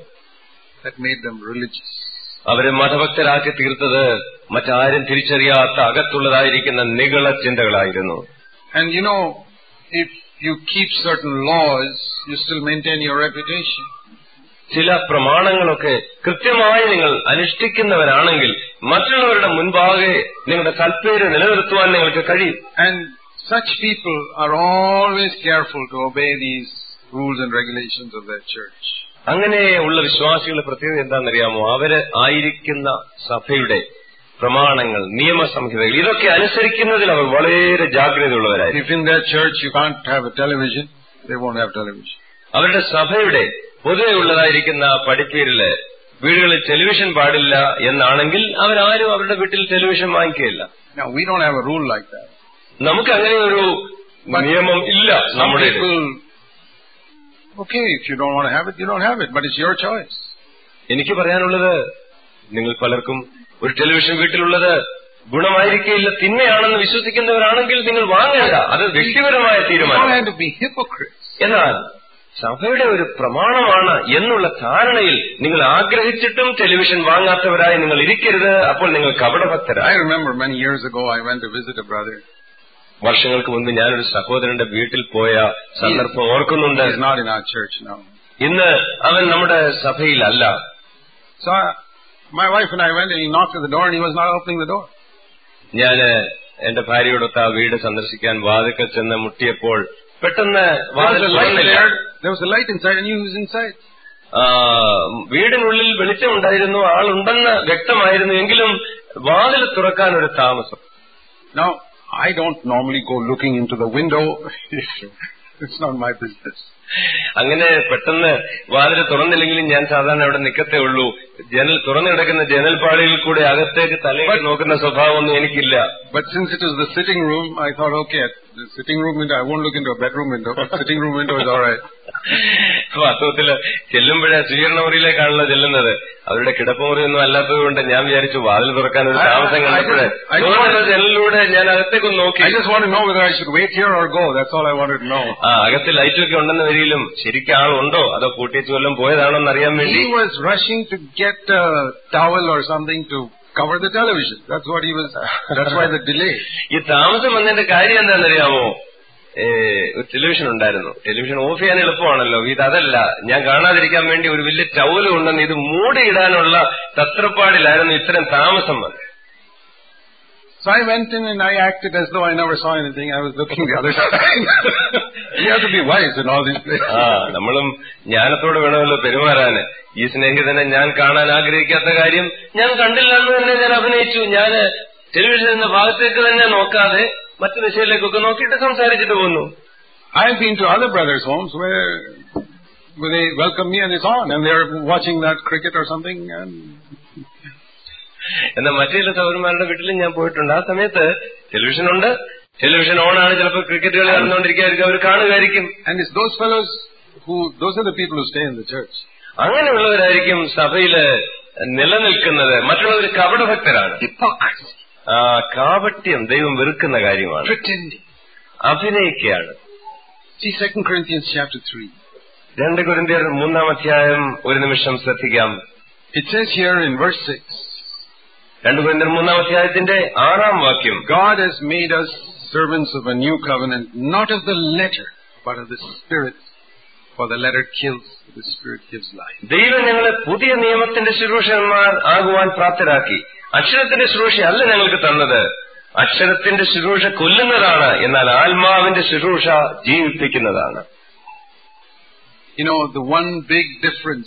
അവരെ മതഭക്തരാക്കി തീർത്തത് മറ്റാരും തിരിച്ചറിയാത്ത അകത്തുള്ളതായിരിക്കുന്ന നിഗള ചിന്തകളായിരുന്നു. And you know, if you keep certain laws, you still maintain your reputation. ചില പ്രമാണങ്ങളൊക്കെ കൃത്യമായി നിങ്ങൾ അനുഷ്ഠിക്കുന്നവരാണെങ്കിൽ മറ്റുള്ളവരുടെ മുൻപാകെ നിങ്ങളുടെ സൽപ്പേര് നിലനിർത്തുവാൻ നിങ്ങൾക്ക് കഴിയും. And such people are always careful to obey these rules and regulations of their church. അങ്ങനെ ഉള്ള വിശ്വാസികളുടെ പ്രത്യേകത എന്താണെന്നറിയാമോ? അവര് ആയിരിക്കുന്ന സഭയുടെ പ്രമാണങ്ങൾ, നിയമസംഹിതകൾ, ഇതൊക്കെ അനുസരിക്കുന്നതിൽ അവർ വളരെ ജാഗ്രതയുള്ളവരായിരിക്കും. If in their church you can't have a television, they won't have television. അവരുടെ സഭയുടെ പൊതുവെ ഉള്ളതായിരിക്കുന്ന പഠിപ്പീരില് വീടുകളിൽ ടെലിവിഷൻ പാടില്ല എന്നാണെങ്കിൽ അവരാരും അവരുടെ വീട്ടിൽ ടെലിവിഷൻ വാങ്ങിക്കുകയില്ല. Now we don't have a rule like that. നമുക്ക് അങ്ങനെ ഒരു നിയമം ഇല്ല. നമ്മുടെ Okay, if you don't want to have it, you don't have it, but it's your choice. എനിക്ക് പറയാനുള്ളത്, നിങ്ങൾ പലർക്കും ഒരു ടെലിവിഷൻ വീട്ടിലുള്ളത് ഗുണമായിരിക്കില്ല, തിന്മയാണെന്ന് വിശ്വസിക്കുന്നവരാണെങ്കിൽ നിങ്ങൾ വാങ്ങേണ്ട, അത് വ്യക്തിപരമായ തീരുമാനം. എന്നാൽ സഭയുടെ ഒരു പ്രമാണമാണ് എന്നുള്ള ധാരണയിൽ നിങ്ങൾ ആഗ്രഹിച്ചിട്ടും ടെലിവിഷൻ വാങ്ങാത്തവരായി നിങ്ങൾ ഇരിക്കരുത്. അപ്പോൾ നിങ്ങൾ കപടഭക്തരായി. I remember many years ago I went to visit a brother. വർഷങ്ങൾക്ക് മുൻപ് ഞാനൊരു സഹോദരന്റെ വീട്ടിൽ പോയ സന്ദർഭം ഓർക്കുന്നുണ്ട്. ഇന്ന് അവൻ നമ്മുടെ സഭയിലല്ല. So my wife and I went and he knocked at the door and he was not opening the door. ഞാന് എന്റെ ഭാര്യയോടൊത്ത് ആ വീട് സന്ദർശിക്കാൻ വാതിൽക്കൽ ചെന്ന് മുട്ടിയപ്പോൾ പെട്ടെന്ന് there was a light inside and he was inside. വീടിനുള്ളിൽ വെളിച്ചമുണ്ടായിരുന്നു, ആളുണ്ടെന്ന് വ്യക്തമായിരുന്നു, എങ്കിലും വാതിൽ തുറക്കാൻ ഒരു താമസം. Now I don't normally go looking into the window. It's not my business. അങ്ങനെ പെട്ടെന്ന് വാതിൽ തുറന്നില്ലെങ്കിലും ഞാൻ സാധാരണ അവിടെ നിൽക്കത്തേ ഉള്ളൂ. ജനൽ തുറന്നു കിടക്കുന്ന ജനൽപ്പാളിയിൽ കൂടെ അകത്തേക്ക് തലയിൽ നോക്കുന്ന സ്വഭാവമൊന്നും എനിക്കില്ല. But since it is the sitting room, I thought, okay, the sitting room window, I won't look into a bedroom window, but sitting room window is all right. വാസ്തവത്തില് ചെല്ലുമ്പോഴേ സ്വീകരണ മുറിയിലേക്കാണല്ലോ ചെല്ലുന്നത്. അവരുടെ കിടപ്പുമുറിയൊന്നും അല്ലാത്തതുകൊണ്ട് ഞാൻ വിചാരിച്ചു വാതിൽ തുറക്കാൻ ഒരു താമസം കണ്ടപ്പോഴേ ജനലിലൂടെ ഞാൻ അകത്തേക്കൊന്ന് നോക്കി. I just want to know whether I should wait here or go. That's all I wanted to know. ആ അകത്ത് ലൈറ്റൊക്കെ ഉണ്ടെന്ന് വരിയിലും ശരിക്കും ആളുണ്ടോ അതോ കൂട്ടിച്ചു വല്ലതും പോയതാണോ എന്നറിയാൻ വേണ്ടി. He was rushing to get a towel or something to cover the television. That's what he was. That's why the delay. ഈ താമസം വന്നതിന്റെ കാര്യം എന്താണെന്നറിയാമോ? ഒരു ടെലിവിഷൻ ഉണ്ടായിരുന്നു. ടെലിവിഷൻ ഓഫ് ചെയ്യാൻ എളുപ്പമാണല്ലോ. ഇത് അതല്ല, ഞാൻ കാണാതിരിക്കാൻ വേണ്ടി ഒരു വലിയ ടവല് കൊണ്ടെന്ന് ഇത് മൂടിയിടാനുള്ള തത്രപ്പാടിലായിരുന്നു ഇത്രയും താമസം വന്നത്. So I went in and I acted as though I never saw anything. I was looking the other side. You have to be wise in all these places. ആ നമ്മളും ജ്ഞാനത്തോടെ വേണമല്ലോ പെരുമാറാന്. ഈ സ്നേഹിതനെ ഞാൻ കാണാൻ ആഗ്രഹിക്കാത്ത കാര്യം ഞാൻ കണ്ടില്ല എന്ന് തന്നെ ഞാൻ അഭിനയിച്ചു. ഞാൻ ടെലിവിഷൻ എന്ന ഭാഗത്തേക്ക് തന്നെ നോക്കാതെ മറ്റു ദിശയിലേക്കൊക്കെ നോക്കിയിട്ട് സംസാരിച്ചിട്ട് പോന്നു. I have been to other brothers' homes where, where they welcome me and it's on and they're watching that cricket or something. And എന്നാൽ മറ്റു ചില സഹോദരന്മാരുടെ വീട്ടിലും ഞാൻ പോയിട്ടുണ്ട്. ആ സമയത്ത് ടെലിവിഷനുണ്ട്, ടെലിവിഷൻ ഓണാണ്, ചിലപ്പോൾ ക്രിക്കറ്റ് കളി നടന്നുകൊണ്ടിരിക്കുകയായിരിക്കും, അവർ കാണുകയായിരിക്കും. And it's those fellows who, those are the people who stay in the church. അങ്ങനെയുള്ളവരായിരിക്കും സഭയില് നിലനിൽക്കുന്നത്. മറ്റുള്ളവർ കപടഭക്തരാണ്. Hypocrisy. ആ കാപട്യം ദൈവം വെറുക്കുന്ന കാര്യമാണ്. Pretending. അഭിനയിക്കുകയാണ്. See Second Corinthians chapter three. രണ്ട് കൊരിന്ത്യർ മൂന്നാം അധ്യായം ഒരു നിമിഷം ശ്രദ്ധിക്കാം. It says here in verse six. രണ്ട് കൊരിന്ത്യർ മൂന്നാം അധ്യായത്തിന്റെ ആറാം വാക്യം. God has made us servants of a new covenant, not of the letter, but of the Spirit. For the letter kills, the Spirit gives life. ദൈവം ഞങ്ങളെ പുതിയ നിയമത്തിന്റെ ശുശ്രൂഷകന്മാർ ആകുവാൻ പ്രാപ്തരാക്കി. അക്ഷരത്തിന്റെ ശുശ്രൂഷ അല്ല ഞങ്ങൾക്ക് തന്നത്. അക്ഷരത്തിന്റെ ശുശ്രൂഷ കൊല്ലുന്നതാണ്, എന്നാൽ ആത്മാവിന്റെ ശുശ്രൂഷ ജീവിപ്പിക്കുന്നതാണ്. You know, the one big difference,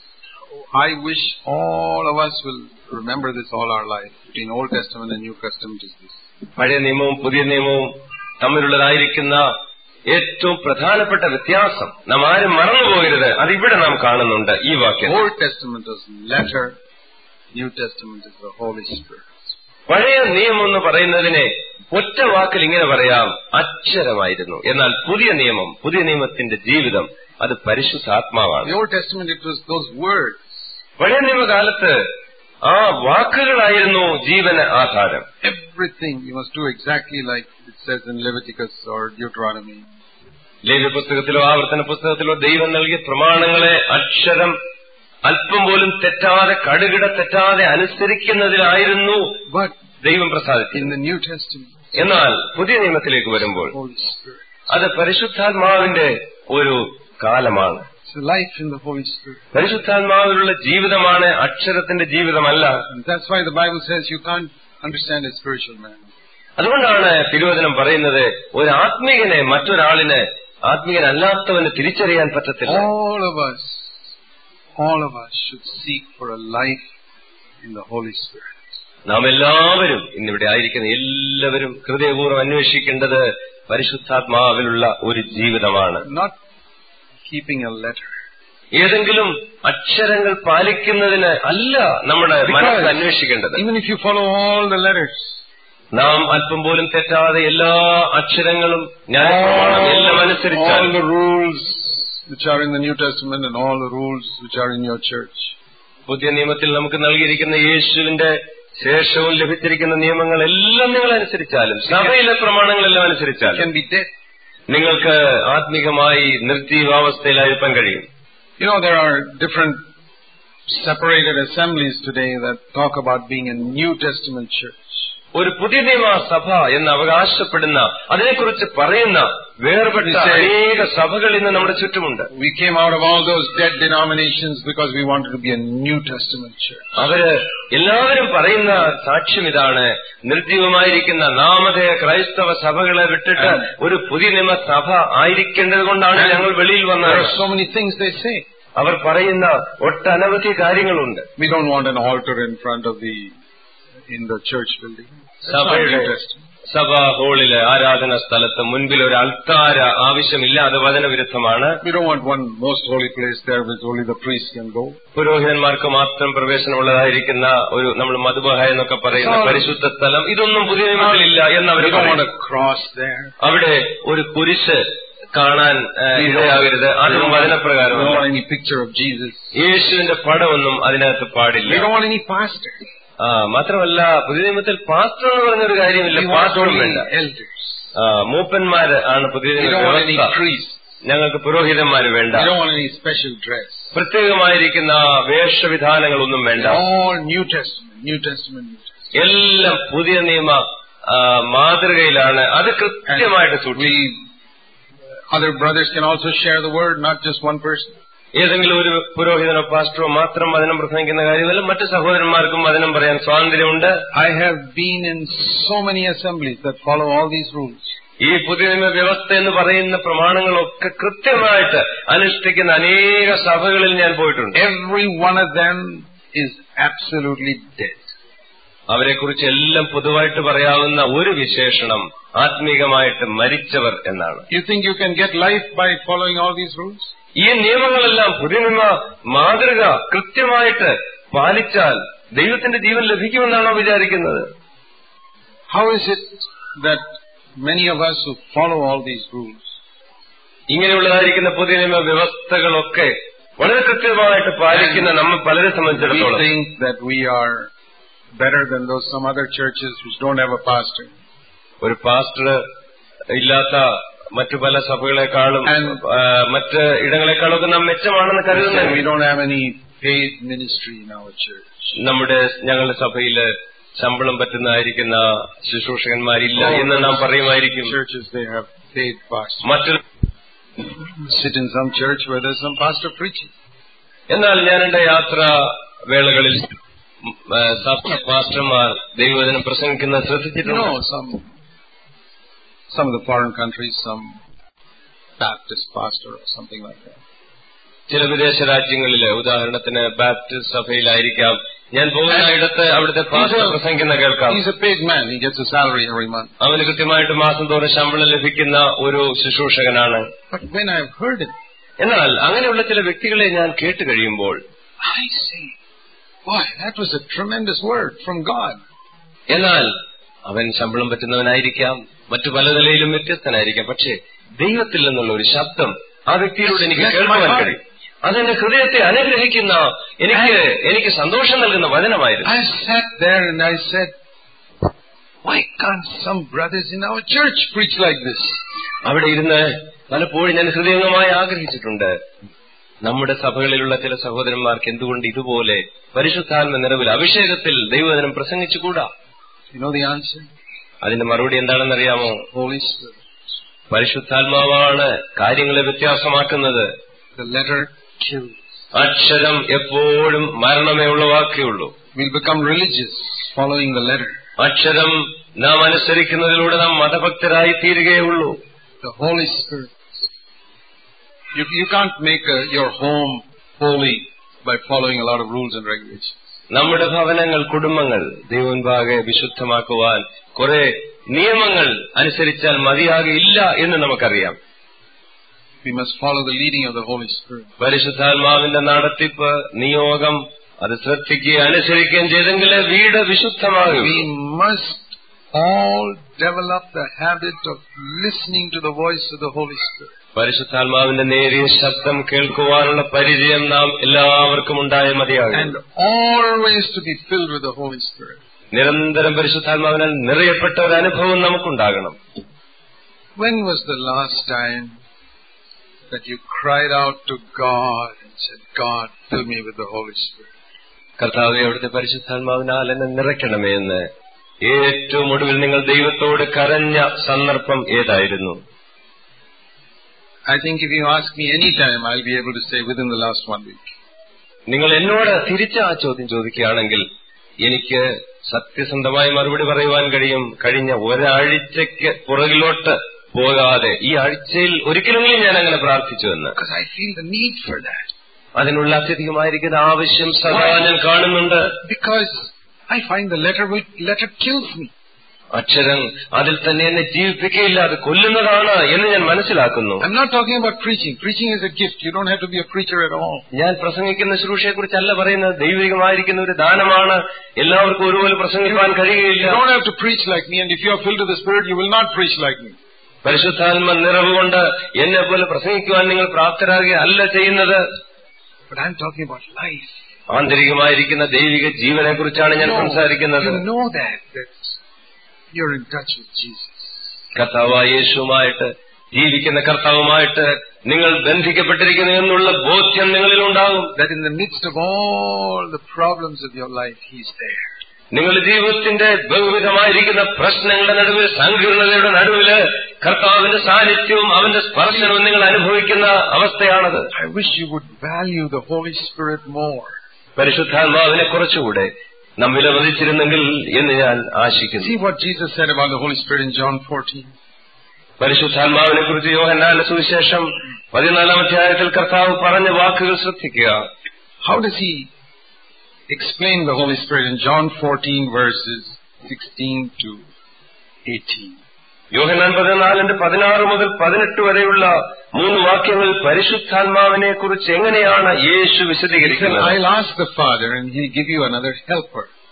I wish all of us will remember this all our life, between Old Testament and New Testament is this. പഴയ നിയമവും പുതിയ നിയമവും തമ്മിലുള്ളതായിരിക്കുന്ന ഏറ്റവും പ്രധാനപ്പെട്ട വ്യത്യാസം നാം ആരും മറന്നുപോകരുത്. അതിവിടെ നാം കാണുന്നുണ്ട് ഈ വാക്യം. Old Testament is letter, New Testament is the Holy Spirit. പഴയ നിയമം എന്ന് പറയുന്നതിനെ ഒറ്റ വാക്കിൽ ഇങ്ങനെ പറയാം, അക്ഷരമായിരുന്നു. എന്നാൽ പുതിയ നിയമം, പുതിയ നിയമത്തിന്റെ ജീവിതം അത് പരിശുദ്ധാത്മാവാണ്. The Old Testament it was those words. പഴയ നിയമകാലത്ത് ആ വാക്കുകളായിരുന്നു ജീവന് ആധാരം. Everything you must do exactly like it says in Leviticus or Deuteronomy. ലേവ്യ പുസ്തകത്തിലോ ആവർത്തന പുസ്തകത്തിലോ ദൈവം നൽകിയ പ്രമാണങ്ങളെ അക്ഷരം അല്പം പോലും തെറ്റാതെ, കടുകിട തെറ്റാതെ അനുസരിക്കുന്നതിലായിരുന്നു ദൈവം പ്രസാദിച്ചത്. In the New Testament, എന്നാൽ പുതിയ നിയമത്തിലേക്ക് വരുമ്പോൾ അത് പരിശുദ്ധാത്മാവിന്റെ ഒരു കാലമാണ്. It's the life in the Holy Spirit. പരിശുദ്ധാത്മാവിലുള്ള ജീവിതമാണ്, അക്ഷരത്തിന്റെ ജീവിതമല്ല. And that's why the Bible says you can't understand a spiritual man. അതുകൊണ്ടാണ് തിരുവചനം പറയുന്നത് ഒരു ആത്മീയനെ മറ്റൊരാളിന് ആത്മീയനല്ലാത്തവന് തിരിച്ചറിയാൻ പറ്റത്തില്ല. All of us, all of us should seek for a life in the Holy Spirit. നാം എല്ലാവരും ഇന്നിവിടെ ആയിരിക്കുന്ന എല്ലാവരും ഹൃദയപൂർവ്വം അന്വേഷിക്കേണ്ടത് പരിശുദ്ധാത്മാവിലുള്ള ഒരു ജീവിതമാണ്. Not keeping a letter. ഏതെങ്കിലും അക്ഷരങ്ങൾ പാലിക്കുന്നതിന് അല്ല നമ്മുടെ മനസ്സ് അന്വേഷിക്കേണ്ടത്. Even if you follow all the letters, നാം അല്പം പോലും തെറ്റാതെ എല്ലാ അക്ഷരങ്ങളും ന്യായപ്രമാണം എല്ലാം അനുസരിച്ചാൽ, all the rules which are in the New Testament and all the rules which are in your church, പുതിയ നിയമത്തിൽ നമുക്ക് നൽകിയിരിക്കുന്ന യേശുവിന്റെ ശേഷവും ലഭിച്ചിരിക്കുന്ന നിയമങ്ങളെല്ലാം നിങ്ങൾ അനുസരിച്ചാലും, സഭയിലെ പ്രമാണങ്ങളെല്ലാം അനുസരിച്ചാലും can be dead. നിങ്ങൾക്ക് ആത്മീകമായി നിർജീവാവസ്ഥയിലായിരിക്കാൻ കഴിയും. You know, there are different separated assemblies today that talk about being a New Testament church. ഒരു പുതിയ നിയമ സഭ എന്ന് അവകാശപ്പെടുന്ന, അതിനെക്കുറിച്ച് പറയുന്ന വേർപെട്ട അനേക സഭകൾ ഇന്ന് നമ്മുടെ ചുറ്റുമുണ്ട്. We came out of all those dead denominations because we wanted to be a New Testament church. അവര് എല്ലാവരും പറയുന്ന സാക്ഷ്യം ഇതാണ്, നിർജീവമായിരിക്കുന്ന നാമധേയ ക്രൈസ്തവ സഭകളെ വിട്ടിട്ട് ഒരു പുതിയ നിയമ സഭ ആയിരിക്കേണ്ടത് കൊണ്ടാണ് ഞങ്ങൾ വെളിയിൽ വന്നത്. There are so many things they say. അവർ പറയുന്ന ഒട്ടനവധി കാര്യങ്ങളുണ്ട്. We don't want an altar in front of the in the church building. സഭയുടെ സഭാ ഹാളിലെ ആരാധന സ്ഥലത്ത് മുൻപിൽ ഒരു അൾത്താര ആവശ്യമില്ല, അത് വചനവിരുദ്ധമാണ്. We don't want one most holy place there which only the priest can go. പുരോഹിതന്മാർക്ക് മാത്രം പ്രവേശനമുള്ളതായിരിക്കുന്ന ഒരു നമ്മൾ മദ്ബഹ എന്നൊക്കെ പറയുന്ന പരിശുദ്ധ സ്ഥലം, ഇതൊന്നും പുതിയ നിയമത്തിലില്ല എന്നവർ പറയുന്നു. അവിടെ ഒരു കുരിശ് കാണാൻ ഇടയാകരുത്, അതും വചനപ്രകാരമാണ്. യേശുവിന്റെ പടമൊന്നും അതിനകത്ത് പാടില്ല. ആ മാത്രമല്ല പുതിയ നിയമത്തിൽ പാസ്റ്റർ എന്ന് പറഞ്ഞൊരു കാര്യമില്ല, പാസ്റ്ററും വേണ്ട. ആ മൂപ്പന്മാര് ആണ് പുതിയ നിയമത്തിൽ. ഞങ്ങൾക്ക് പുരോഹിതന്മാര് വേണ്ട. പ്രത്യേകമായിരിക്കുന്ന വേഷവിധാനങ്ങളൊന്നും വേണ്ട. എല്ലാം പുതിയ നിയമ മാതൃകയിലാണ്, അത് കൃത്യമായിട്ട് സൂക്ഷിക്കും. Other brothers can also share the word, not just one person. ഏതെങ്കിലും ഒരു പുരോഹിതനോ പാസ്റ്ററോ മാത്രം വചനം പ്രസംഗിക്കുന്ന കാര്യമല്ല, മറ്റു സഹോദരന്മാർക്കും വചനം പറയാൻ സ്വാതന്ത്ര്യമുണ്ട്. I have been in so many assemblies that follow all these rules. ഈ പുതിയ നിയമ വ്യവസ്ഥ എന്ന് പറയുന്ന പ്രമാണങ്ങളൊക്കെ കൃത്യമായിട്ട് അനുഷ്ഠിക്കുന്ന അനേക സഭകളിൽ ഞാൻ പോയിട്ടുണ്ട്. Every one of them is absolutely dead. അവരെക്കുറിച്ച് എല്ലാം പൊതുവായിട്ട് പറയാവുന്ന ഒരു വിശേഷണം ആത്മീകമായിട്ട് മരിച്ചവർ എന്നാണ്. You think you can get life by following all these rules? ഈ നിയമങ്ങളെല്ലാം പുതിയ നിയമ മാതൃക കൃത്യമായിട്ട് പാലിച്ചാൽ ദൈവത്തിന്റെ ജീവൻ ലഭിക്കുമെന്നാണോ വിചാരിക്കുന്നത്? How is it that many of us who follow all these rules, ഇങ്ങനെയുള്ളതായിരിക്കുന്ന പുതിയ നിയമ വ്യവസ്ഥകളൊക്കെ വളരെ കൃത്യമായിട്ട് പാലിക്കുന്ന നമ്മൾ പലരെ we സംബന്ധിച്ചിടത്തോളം think that we are better than those some other churches which don't have a pastor. ഒരു പാസ്റ്റർ ഇല്ലാത്ത മറ്റു പല സഭകളെക്കാളും മറ്റ് ഇടങ്ങളെക്കാളൊക്കെ നാം മെച്ചമാണെന്ന് കരുതുന്നു. We don't have any paid ministry in our church. നമ്മുടെ ഞങ്ങളുടെ സഭയില് ശമ്പളം പറ്റുന്നതായിരിക്കുന്ന ശുശ്രൂഷകന്മാരില്ല എന്ന് നാം പറയുമായിരിക്കും. Churches they have paid pastors. മറ്റു sit in some church where there's some pastor preaching. എന്നാൽ ഞാൻ എന്റെ യാത്രാ വേളകളിൽ പാസ്റ്റർമാർ ദൈവവചനം പ്രസംഗിക്കുന്നത് ശ്രദ്ധിച്ചിട്ടുണ്ട്. You know, some some of the foreign countries, some Baptist pastor or something like that. ചില വിദേശ രാജ്യങ്ങളില് ഉദാഹരണത്തിന് ബാപ്റ്റിസ്റ്റ് സഭയിലായിരിക്കാം ഞാൻ പോകുന്ന ഇടത്ത് അവിടുത്തെ പാസ്റ്റർ പ്രസംഗിക്കുന്ന കേൾക്കാം. He's a paid man. He gets a salary every month. അവന് കൃത്യമായിട്ട് മാസം തോറും ശമ്പളം ലഭിക്കുന്ന ഒരു ശുശ്രൂഷകനാണ്. But when I've heard it, എന്നാൽ അങ്ങനെയുള്ള ചില വ്യക്തികളെ ഞാൻ കേട്ട് കഴിയുമ്പോൾ I say, boy, that was a tremendous word from God. എന്നാൽ അവൻ ശമ്പളം പറ്റുന്നവനായിരിക്കാം, മറ്റു പല നിലയിലും വ്യത്യസ്തനായിരിക്കാം, പക്ഷേ ദൈവത്തിൽ നിന്നുള്ള ഒരു ശബ്ദം ആ വ്യക്തിയിലൂടെ എനിക്ക് കേൾക്കുവാൻ കഴിയും. അതെന്റെ ഹൃദയത്തെ അനുഗ്രഹിക്കുന്ന, എനിക്ക് എനിക്ക് സന്തോഷം നൽകുന്ന വചനമായിരുന്നു. I sat there and I said, why can't some brothers in our church preach like this? അവിടെ ഇരുന്ന് പലപ്പോഴും ഞാൻ ഹൃദയംഗമായി ആഗ്രഹിച്ചിട്ടുണ്ട്, നമ്മുടെ സഭകളിലുള്ള ചില സഹോദരന്മാർക്ക് എന്തുകൊണ്ട് ഇതുപോലെ പരിശുദ്ധാത്മ നിറവിൽ അഭിഷേകത്തിൽ ദൈവവചനം പ്രസംഗിച്ചുകൂടാ? You know the answer? അതിന്റെ മറുപടി എന്താണെന്നറിയാമോ? Holy Spirit. പരിശുദ്ധാത്മാവാണ് കാര്യങ്ങളെ വ്യത്യാസമാക്കുന്നത്. The letter kills. അക്ഷരം എപ്പോഴും മരണമേ ഉളവാക്കുകയുള്ളൂ. We'll become religious following the letter. അക്ഷരം നാം അനുസരിക്കുന്നതിലൂടെ നാം മതഭക്തരായി തീരുകയുള്ളൂ. The Holy Spirit. You, you can't make a, your home holy by following a lot of rules and regulations. നമ്മുടെ ഭവനങ്ങൾ, കുടുംബങ്ങൾ ദൈവമുൻപാകെ വിശുദ്ധമാക്കുവാൻ കുറെ നിയമങ്ങൾ അനുസരിച്ചാൽ മതിയാകില്ല എന്ന് നമുക്കറിയാം. We must follow the leading of the Holy Spirit. പരിശുദ്ധാത്മാവിന്റെ നടത്തിപ്പ്, നിയോഗം അത് ശ്രദ്ധിക്കുകയും അനുസരിക്കുകയും ചെയ്തെങ്കിൽ വീട് വിശുദ്ധമാകും. We must all develop the habit of listening to the voice of the Holy Spirit. പരിശുദ്ധാത്മാവിന്റെ നേരിയ ശബ്ദം കേൾക്കുവാനുള്ള പരിചയം നാം എല്ലാവർക്കും ഉണ്ടായേ മതിയാകും. And always to be filled with the Holy Spirit. നിരന്തരം പരിശുദ്ധാത്മാവിനാൽ നിറയപ്പെട്ട ഒരു അനുഭവം നമുക്കുണ്ടാകണം. When was the last time that you cried out to God and said, God, fill me with the Holy Spirit? കർത്താവേ, അവിടുത്തെ പരിശുദ്ധാത്മാവിനാൽ എന്നെ നിറയ്ക്കണമേ എന്ന് ഏറ്റവും ഒടുവിൽ നിങ്ങൾ ദൈവത്തോട് കരഞ്ഞ സന്ദർഭം ഏതായിരുന്നു? I think if you ask me any time, I'll be able to say within the last one week. നിങ്ങൾ എന്നോട് തിരിച്ച ആ ചോദ്യം ചോദിക്കുകയാണെങ്കിൽ എനിക്ക് സത്യസന്ധമായി മറുപടി പറയുവാൻ കഴിയും, കഴിഞ്ഞ ഒരാഴ്ചയ്ക്ക് പുറകിലോട്ട് പോകാതെ ഈ ആഴ്ചയിൽ ഒരിക്കലെങ്കിലും ഞാൻ അങ്ങനെ പ്രാർത്ഥിച്ചു എന്ന്. Because I feel the need for that. അതിനുള്ള അത്യധികമായിരിക്കുന്ന ആവശ്യം സദാ ഞാൻ കാണുന്നുണ്ട്. Because I find the letter will, letter kills me. അക്ഷരം അതിൽ തന്നെ എന്നെ ജീവിപ്പിക്കുകയില്ല, അത് കൊല്ലുന്നതാണ് എന്ന് ഞാൻ മനസ്സിലാക്കുന്നു. I'm not talking about preaching. Preaching is a gift. You don't have to be a preacher at all. ഞാൻ പ്രസംഗിക്കുന്ന ശുശ്രൂഷയെ കുറിച്ചല്ല പറയുന്നത്, ദൈവികമായിരിക്കുന്ന ഒരു ദാനമാണ്. എല്ലാവർക്കും ഒരുപോലെ പ്രസംഗിക്കാൻ കഴിയുകയില്ല. You don't have to preach like me, and if you are filled with the Spirit, you will not preach like me. പരിശുദ്ധാത്മ നിറവുകൊണ്ട് എന്നെ പോലെ പ്രസംഗിക്കുവാൻ നിങ്ങൾ പ്രാപ്തരാകുക അല്ല ചെയ്യുന്നത്. But I'm talking about life. ആന്തരികമായിരിക്കുന്ന ദൈവിക ജീവനെ കുറിച്ചാണ് ഞാൻ സംസാരിക്കുന്നത്. You know that, that you're in touch with Jesus. കർത്താവായ യേശുവുമായിട്ട്, ജീവിക്കുന്ന കർത്താവുമായിട്ട് നിങ്ങൾ ബന്ധിക്കപ്പെട്ടിരിക്കുന്നു എന്നുള്ള ബോധ്യം നിങ്ങളിൽ ഉണ്ടാകും. That in the midst of all the problems of your life, He's there. നിങ്ങളുടെ ജീവിതത്തിന്റെ ബഹുവിധമായിരിക്കുന്ന പ്രശ്നങ്ങളുടെ നടുവിൽ, സങ്കീർണതയുടെ നടുവില് കർത്താവിന്റെ സാന്നിധ്യവും അവന്റെ സ്പർശനവും നിങ്ങൾ അനുഭവിക്കുന്ന അവസ്ഥയാണത്. I wish you would value the Holy Spirit more. പരിശുദ്ധാത്മാവിനെ കുറച്ചുകൂടെ നാം വിലമതിച്ചിരുന്നെങ്കിൽ എന്ന് ഞാൻ ആശിക്കുന്നു. See what Jesus said about the Holy Spirit in John fourteen. പരിശുദ്ധാത്മാവിനെ കുറിച്ച് യോഹന്നാന്റെ സുവിശേഷം പതിനാലാം അധ്യായത്തിൽ കർത്താവ് പറഞ്ഞ വാക്കുകൾ ശ്രദ്ധിക്കുക. How does He explain the Holy Spirit in John fourteen verses sixteen to eighteen? യോഹന്നാൻ പതിനാലിന്റെ പതിനാറ് മുതൽ പതിനെട്ട് വരെയുള്ള മൂന്ന് വാക്യങ്ങൾ പരിശുദ്ധാത്മാവിനെ കുറിച്ച് എങ്ങനെയാണ് യേശു വിശദീകരിക്കുന്നത്? I'll ask the Father and He'll give you another helper,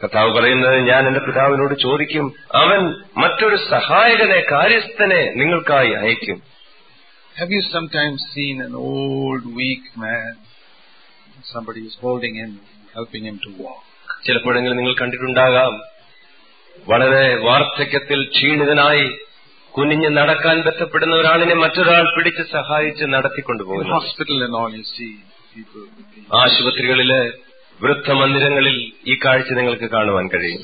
കർത്താവ് പറയുന്നത്, ഞാൻ എന്റെ പിതാവിനോട് ചോദിക്കും, അവൻ മറ്റൊരു സഹായകനെ, കാര്യസ്ഥനെ നിങ്ങൾക്കായി അയക്കും. Have you sometimes seen an old, weak man? Somebody is holding him, helping him to walk. ചിലപ്പോഴെങ്കിലും നിങ്ങൾ കണ്ടിട്ടുണ്ടാകാം, വളരെ വാർദ്ധക്യത്തിൽ ക്ഷീണിതനായി കുനിഞ്ഞ് നടക്കാൻ ബന്ധപ്പെടുന്ന ഒരാളിനെ മറ്റൊരാൾ പിടിച്ച് സഹായിച്ച് നടത്തിക്കൊണ്ടുപോകുന്നു. Hospital and all, you see people. ആശുപത്രികളിലെ വൃദ്ധമന്ദിരങ്ങളിൽ ഈ കാഴ്ച നിങ്ങൾക്ക് കാണുവാൻ കഴിയും.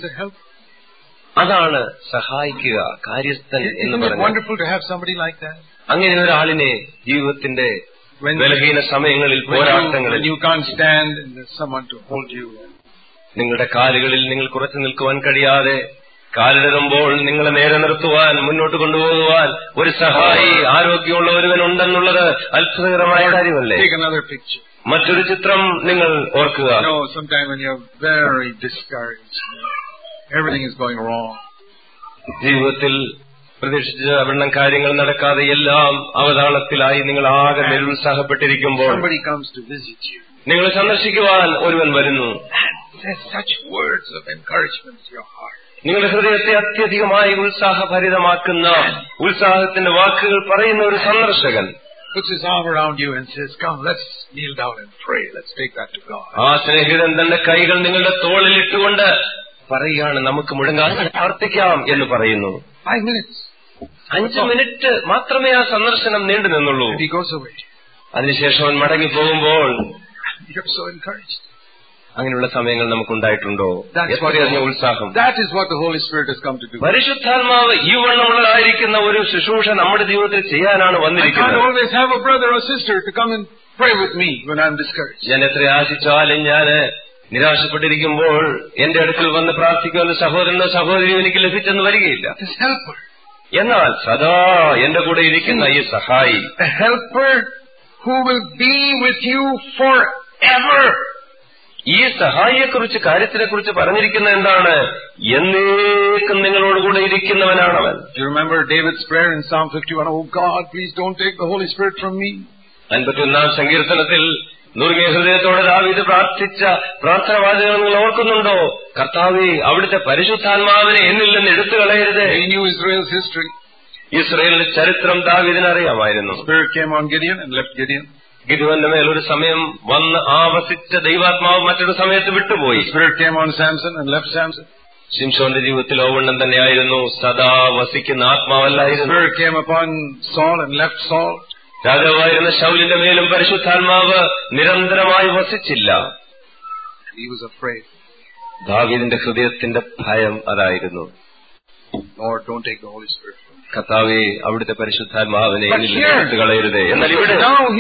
അതാണ് സഹായിക്കുക, കാര്യസ്ഥൻ എന്ന് പറയുന്നത്. Wonderful to have somebody like that. അങ്ങനെ ഒരാളിനെ ജീവിതത്തിന്റെ ബലഹീന സമയങ്ങളിൽ, പോരാട്ടങ്ങളിൽ, you can't stand and there's someone to hold you. നിങ്ങളുടെ കാലുകളിൽ നിങ്ങൾ കുറച്ചു നിൽക്കുവാൻ കഴിയാതെ കാലിടറുമ്പോൾ നിങ്ങളെ നേരെ നിർത്തുവാൻ, മുന്നോട്ട് കൊണ്ടുപോകുവാൻ ഒരു സഹായി, ആരോഗ്യമുള്ള ഒരുവൻ ഉണ്ടെന്നുള്ളത് അത്ഭുതകരമായ കാര്യമല്ലേ? Take another picture. മറ്റൊരു ചിത്രം നിങ്ങൾ ഓർക്കുക. No, sometime when you're very discouraged, everything is going wrong. ജീവിതത്തിൽ പ്രതീക്ഷിച്ച വെള്ളം കാര്യങ്ങൾ നടക്കാതെ എല്ലാം അവതാളത്തിലായി നിങ്ങൾ ആകെ നിരുത്സാഹപ്പെട്ടിരിക്കുമ്പോൾ somebody comes to visit you. നിങ്ങളെ സന്ദർശിക്കുവാൻ ഒരുവൻ വരുന്നു. Says such words of encouragement to your heart. നിങ്ങളുടെ ഹൃദയത്തെ അത്യധികമായി ഉത്സാഹഭരിതമാക്കുന്ന ഉത്സാഹത്തിന്റെ വാക്കുകൾ പറയുന്ന ഒരു സന്ദർശകൻ puts his arm around you and says, come, let's kneel down and pray. Let's take that to God. ആ സ്നേഹിതൻ തന്റെ കൈകൾ നിങ്ങളുടെ തോളിൽ ഇട്ടുകൊണ്ട് പറയുകയാണ്, നമുക്ക് മുഴങ്ങാതെ പ്രാർത്ഥിക്കാം എന്ന് പറയുന്നു. Five minutes. അഞ്ചു മിനിറ്റ് മാത്രമേ ആ സന്ദർശനം നീണ്ടു നിന്നുള്ളൂ. And he goes away. അതിനുശേഷം അവൻ മടങ്ങി പോകുമ്പോൾ you're so encouraged. അങ്ങനെയുള്ള സമയങ്ങൾ നമുക്കുണ്ടായിട്ടുണ്ടോ? എത്രയധികം ഉത്സാഹം! That is what the Holy Spirit has come to do. പരിശുദ്ധാത്മാവ് ഈ വണ്ണമുള്ളതായിരിക്കുന്ന ഒരു ശുശ്രൂഷ നമ്മുടെ ജീവിതത്തിൽ ചെയ്യാനാണ് വന്നിരിക്കുന്നത്. I can't always have a brother or sister to come and pray with me when I'm discouraged. ഞാൻ എത്ര ആശിച്ചാലും ഞാൻ നിരാശപ്പെട്ടിരിക്കുമ്പോൾ എന്റെ അടുക്കൽ വന്ന് പ്രാർത്ഥിക്കുന്ന സഹോദരനോ സഹോദരിയോ എനിക്ക് ലഭിച്ചെന്ന് വരികയില്ല. This helper. എന്നാൽ സദാ എന്റെ കൂടെ ഇരിക്കുന്ന ഈ സഹായി, a helper who will be with you forever. ഈ സഹായിയെക്കുറിച്ച്, കാര്യത്തിനെക്കുറിച്ച് പറഞ്ഞിരിക്കുന്നത് എന്താണ്? എന്നേക്കും നിങ്ങളോടുകൂടെ ഇരിക്കുന്നവനാണവൻ. Do you remember David's prayer in Psalm fifty-one? Oh God, please don't take the Holy Spirit from me. അൻപത്തിയൊന്നാം സങ്കീർത്തനത്തിൽ നുറുങ്ങിയ ഹൃദയത്തോടെ ദാവീദ് പ്രാർത്ഥിച്ച പ്രാർത്ഥനാവാചകം നിങ്ങൾ ഓർക്കുന്നുണ്ടോ? കർത്താവേ, അവിടുത്തെ പരിശുദ്ധാത്മാവിനെ എന്നിൽ നിന്ന് എടുത്തു കളയരുത്. He knew Israel's history. ഇസ്രായേലിന്റെ ചരിത്രം ദാവീദിന് അറിയാമായിരുന്നു. Spirit came on Gideon and left Gideon. ഗിദ്യോന്റെ മേൽ ഒരു സമയം വന്ന് ആവസിച്ച ദൈവാത്മാവ് മറ്റൊരു സമയത്ത് വിട്ടുപോയി. Spirit came on Samson and left Samson. ശിംശോന്റെ ജീവിതത്തിൽ ഓവണ്ണം തന്നെയായിരുന്നു, സദാ വസിക്കുന്ന ആത്മാവല്ലായിരുന്നു. Spirit came upon Saul and left Saul. രാജാവായിരുന്ന ശൗലിന്റെ മേലും പരിശുദ്ധാത്മാവ് നിരന്തരമായി വസിച്ചില്ല. He was afraid. ദാവീദിന്റെ ഹൃദയത്തിന്റെ ഭയം അതായിരുന്നു. Lord, don't take the Holy Spirit from me. കർത്താവേ, അവിടുത്തെ പരിശുദ്ധാത്മാവിനെ എടുത്തു കളയരുതേ. എന്നാൽ ഇവിടെ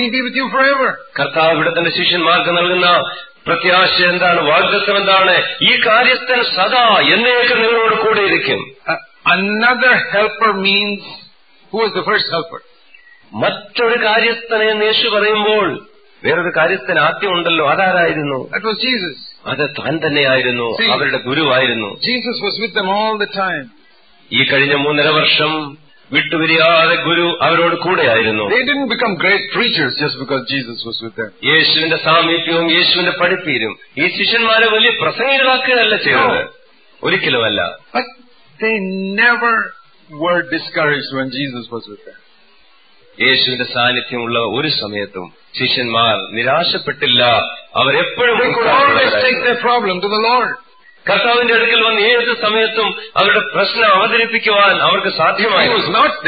കർത്താവ് ഇവിടെ തന്റെ ശിഷ്യന്മാർക്ക് നൽകുന്ന പ്രത്യാശ എന്താണ്? വാഗ്ദത്തം എന്താണ്? ഈ കാര്യസ്ഥൻ സദാ എന്നേക്കും നിങ്ങളോട് കൂടെ ഇരിക്കും. Another helper means, who was the first helper? മറ്റൊരു കാര്യസ്ഥനെ എന്ന് യേശു പറയുമ്പോൾ വേറൊരു കാര്യസ്ഥൻ ആദ്യം ഉണ്ടല്ലോ, അതാരായിരുന്നു? That was Jesus. അത് താൻ തന്നെയായിരുന്നു, അവരുടെ ഗുരുവായിരുന്നു. Jesus was with them all the time. ഈ കഴിഞ്ഞ മൂന്നര വർഷം വിട്ടുപിരിയാതെ ഗുരു അവരോട് കൂടെയായിരുന്നു. They didn't become great preachers just because Jesus was with them. യേശുവിന്റെ സാമീപ്യവും യേശുവിന്റെ പഠിപ്പീരും ഈ ശിഷ്യന്മാരെ വലിയ പ്രസംഗികളാക്കുകയല്ല ചെയ്തത്, ഒരിക്കലുമല്ല. But they never were discouraged when Jesus was with them. യേശുവിന്റെ സാന്നിധ്യമുള്ള ഒരു സമയത്തും ശിഷ്യന്മാർ നിരാശപ്പെട്ടില്ല. അവരെപ്പോഴും കർത്താവിന്റെ അടുക്കൽ വന്ന് ഏത് സമയത്തും അവരുടെ പ്രശ്നം അവതരിപ്പിക്കുവാൻ അവർക്ക് സാധ്യമായിരുന്നു.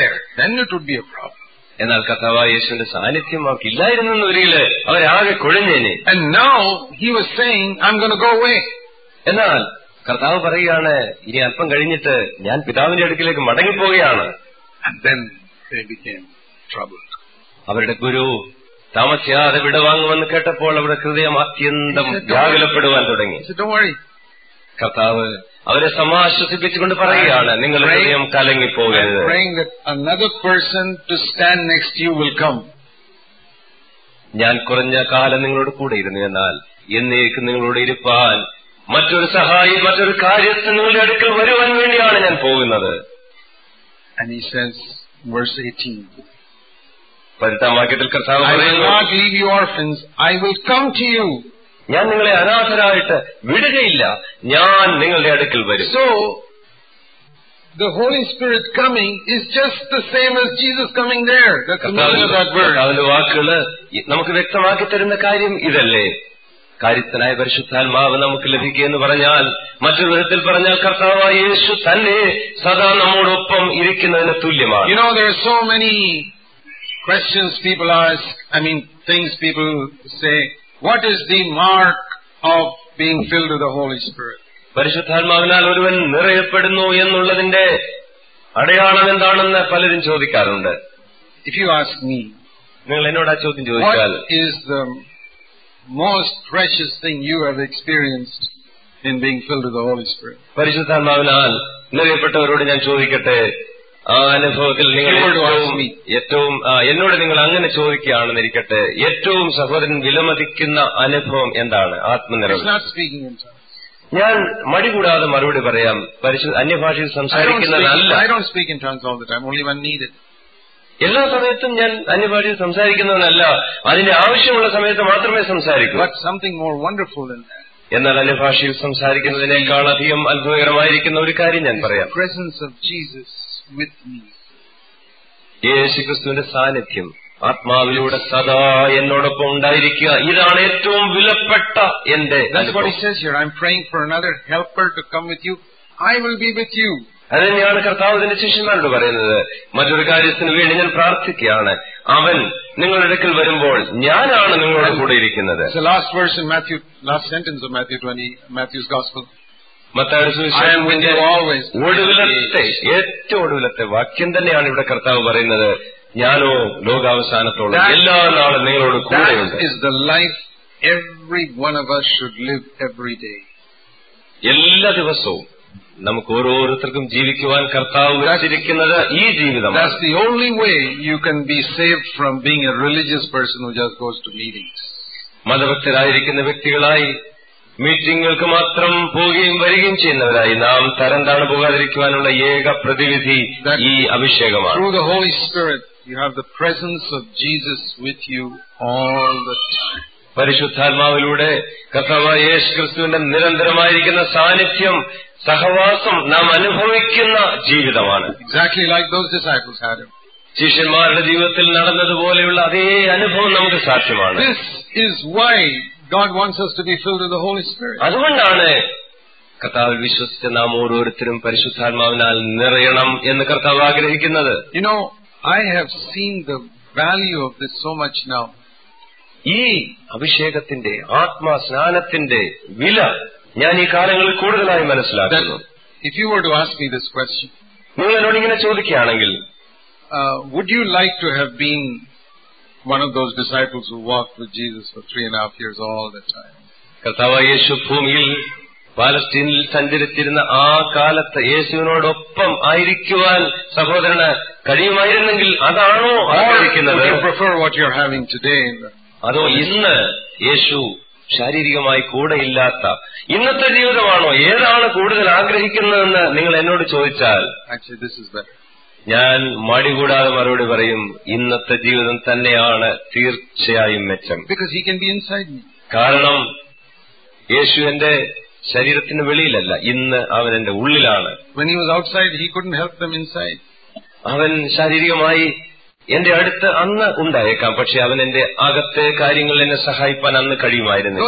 എന്നാൽ കർത്താവായ യേശുവിന്റെ സാന്നിധ്യം അവർക്ക് ഇല്ലായിരുന്നെന്ന് വരികില് അവരാകെ കുഴഞ്ഞേനെ. എന്നാൽ കർത്താവ് പറയുകയാണ്, ഇനി അല്പം കഴിഞ്ഞിട്ട് ഞാൻ പിതാവിന്റെ അടുക്കിലേക്ക് മടങ്ങിപ്പോവുകയാണ്. അവരുടെ ഗുരു താമസിയാതെ വിടവാങ്ങുമെന്ന് കേട്ടപ്പോൾ അവരുടെ ഹൃദയം അത്യന്തം വ്യാകുലപ്പെടുവാൻ തുടങ്ങി. കർത്താവ് അവരെ സമാശ്വസിപ്പിച്ചുകൊണ്ട് പറയുകയാണ്, നിങ്ങൾ ഹൃദയം കലങ്ങിപ്പോകരുത്. ഞാൻ കുറഞ്ഞ കാലം നിങ്ങളോട് കൂടെ ഇരുന്നു, എന്നാൽ എന്നേക്കും നിങ്ങളോട് ഇരുപ്പാൻ മറ്റൊരു സഹായി, മറ്റൊരു കാര്യത്തിൽ നിങ്ങളുടെ അടുക്കൽ വരുവാൻ വേണ്ടിയാണ് ഞാൻ പോകുന്നത്. പതിനെട്ടാം വാക്യത്തിൽ കർത്താവ് പറയുന്നു, ഞാൻ നിങ്ങളെ അനാഥരായിട്ട് വിടുകയില്ല, ഞാൻ നിങ്ങളുടെ അടുക്കൽ വരും. So, the Holy Spirit coming is just the same as Jesus coming there. That's the meaning of that word. അതിന്റെ വാക്കുകള് നമുക്ക് വ്യക്തമാക്കി തരുന്ന കാര്യം ഇതല്ലേ? കാര്യസ്ഥനായ പരിശുദ്ധാത്മാവ് നമുക്ക് ലഭിക്കുക എന്ന് പറഞ്ഞാൽ, മറ്റൊരു വിധത്തിൽ പറഞ്ഞാൽ കർത്താവായ യേശു തന്നെ സദാ നമ്മോടൊപ്പം ഇരിക്കുന്നതിന് തുല്യമാണ്. You know, there are so many questions people ask, I mean, things people say, what is the mark of being filled with the Holy Spirit? പരിശുദ്ധാത്മാവിനാൽ ഒരുവൻ നിറയപ്പെടുന്നു എന്നുള്ളതിന്റെ അടയാളം എന്താണെന്ന് പലരും ചോദിക്കാറുണ്ട്. If you ask me, നിങ്ങൾ എന്നോട് ആ ചോദ്യം ചോദിച്ചാൽ, what is the most precious thing you have experienced in being filled with the Holy Spirit? പരിശുദ്ധാത്മാവിനാൽ നിറയപ്പെട്ടവരോട് ഞാൻ ചോദിക്കട്ടെ, ആ അനുഭവത്തിൽ നിങ്ങൾ ഏറ്റവും എന്നോട് നിങ്ങൾ അങ്ങനെ ചോദിക്കുകയാണെന്നിരിക്കട്ടെ, ഏറ്റവും സഹോദരൻ വിലമതിക്കുന്ന അനുഭവം എന്താണ്? ആത്മനിറവ്. ഞാൻ മടി കൂടാതെ മറുപടി പറയാം, പരിശുദ്ധ അന്യഭാഷയിൽ സംസാരിക്കുന്നതല്ല. എല്ലാ സമയത്തും ഞാൻ അന്യഭാഷയിൽ സംസാരിക്കുന്നവനല്ല, അതിന്റെ ആവശ്യമുള്ള സമയത്ത് മാത്രമേ സംസാരിക്കൂ. എന്നാൽ അന്യഭാഷയിൽ സംസാരിക്കുന്നതിനേക്കാൾ അധികം അത്ഭുതകരമായിരിക്കുന്ന ഒരു കാര്യം ഞാൻ പറയാം. യേശുക്രിസ്തുവിന്റെ സാന്നിധ്യം ആത്മാവിലൂടെ സദാ എന്നോടൊപ്പം ഉണ്ടായിരിക്കുക, ഇതാണ് ഏറ്റവും വിലപ്പെട്ട എന്റെ. അത് തന്നെയാണ് കർത്താവ് ഇതിന്റെ ശിഷ്യന്മാരോട് പറയുന്നത്. മറ്റൊരു കാര്യത്തിന് വേണ്ടി ഞാൻ പ്രാർത്ഥിക്കുകയാണ്, അവൻ നിങ്ങളുടെ അടുക്കൽ വരുമ്പോൾ ഞാനാണ് നിങ്ങളുടെ കൂടെ ഇരിക്കുന്നത്. ഒടുവിലത്തെ ഏറ്റവും ഒടുവിലത്തെ വാക്യം തന്നെയാണ് ഇവിടെ കർത്താവ് പറയുന്നത്, ഞാനോ ലോകാവസാനത്തോളം എല്ലാ നാളും നിങ്ങളോട് കൂടെയുണ്ട്. എല്ലാ ദിവസവും നമുക്ക് ഓരോരുത്തർക്കും ജീവിക്കുവാൻ കർത്താവ് വിചാരിക്കുന്നത് ഈ ജീവിതം. That's the only way you can be saved from being a religious person who just goes to meetings. മതഭക്തരായിരിക്കുന്ന വ്യക്തികളായി മീറ്റിംഗുകൾക്ക് മാത്രം പോവുകയും വരികയും ചെയ്യുന്നവരായി നാം തരം താണു പോകാതിരിക്കുവാനുള്ള ഏക പ്രതിവിധി ഈ അഭിഷേകമാണ്. Through the Holy Spirit you have the presence of Jesus with you all the time. പരിശുദ്ധാത്മാവിലൂടെ കർത്താവായ യേശുക്രിസ്തുവിന്റെ നിരന്തരമായിരിക്കുന്ന സാന്നിധ്യം, സഹവാസം നാം അനുഭവിക്കുന്ന ജീവിതമാണ്. Exactly like those disciples had him. ശിഷ്യന്മാരുടെ ജീവിതത്തിൽ നടന്നതുപോലെയുള്ള അതേ അനുഭവം നമുക്ക് സാധ്യമാണ്. This is why God wants us to be filled with the Holy Spirit. അതുകൊണ്ടാണ് കർത്താവിൽ വിശ്വസിച്ച നാം ഓരോരുത്തരും പരിശുദ്ധാത്മാവിനാൽ നിറയണം എന്ന് കർത്താവ് ആഗ്രഹിക്കുന്നത്. You know, I have seen the value of this so much now. ഈ അഭിഷേകത്തിന്റെ ആത്മാ സ്നാനത്തിന്റെ വില ഞാൻ ഈ കാലങ്ങളിൽ കൂടുതലായി മനസ്സിലാക്കുന്നു. If you were to ask me this question, നിങ്ങൾ എന്നോട് ഇങ്ങനെ ചോദിക്കുകയാണെങ്കിൽ, uh, would you like to have been one of those disciples who walked with Jesus for three and a half years all the time? കർത്താവായ യേശു ഭൂമിയിൽ പാലസ്തീനിൽ സഞ്ചരിച്ചിരുന്ന ആ കാലത്ത് യേശുവിനോടൊപ്പം ആയിരിക്കുവാൻ സഹോദരന് കഴിയുമായിരുന്നെങ്കിൽ അതാണോ ആഗ്രഹിക്കുന്നത്? അതോ ഇന്ന് യേശു ശാരീരികമായി കൂടെയില്ലാത്ത ഇന്നത്തെ ജീവിതമാണോ? ഏതാണ് കൂടുതൽ ആഗ്രഹിക്കുന്നതെന്ന് നിങ്ങൾ എന്നോട് ചോദിച്ചാൽ ഞാൻ മടി കൂടാതെ മറുപടി പറയും, ഇന്നത്തെ ജീവിതം തന്നെയാണ് തീർച്ചയായും മെച്ചം. കാരണം യേശു എന്റെ ശരീരത്തിന് വെളിയിലല്ല, ഇന്ന് അവൻ എന്റെ ഉള്ളിലാണ്. അവൻ ശാരീരികമായി എന്റെ അടുത്ത് അന്ന് ഉണ്ടായേക്കാം, പക്ഷെ അവൻ എന്റെ അകത്തെ കാര്യങ്ങൾ എന്നെ സഹായിപ്പാൻ അന്ന് കഴിയുമായിരുന്നില്ല.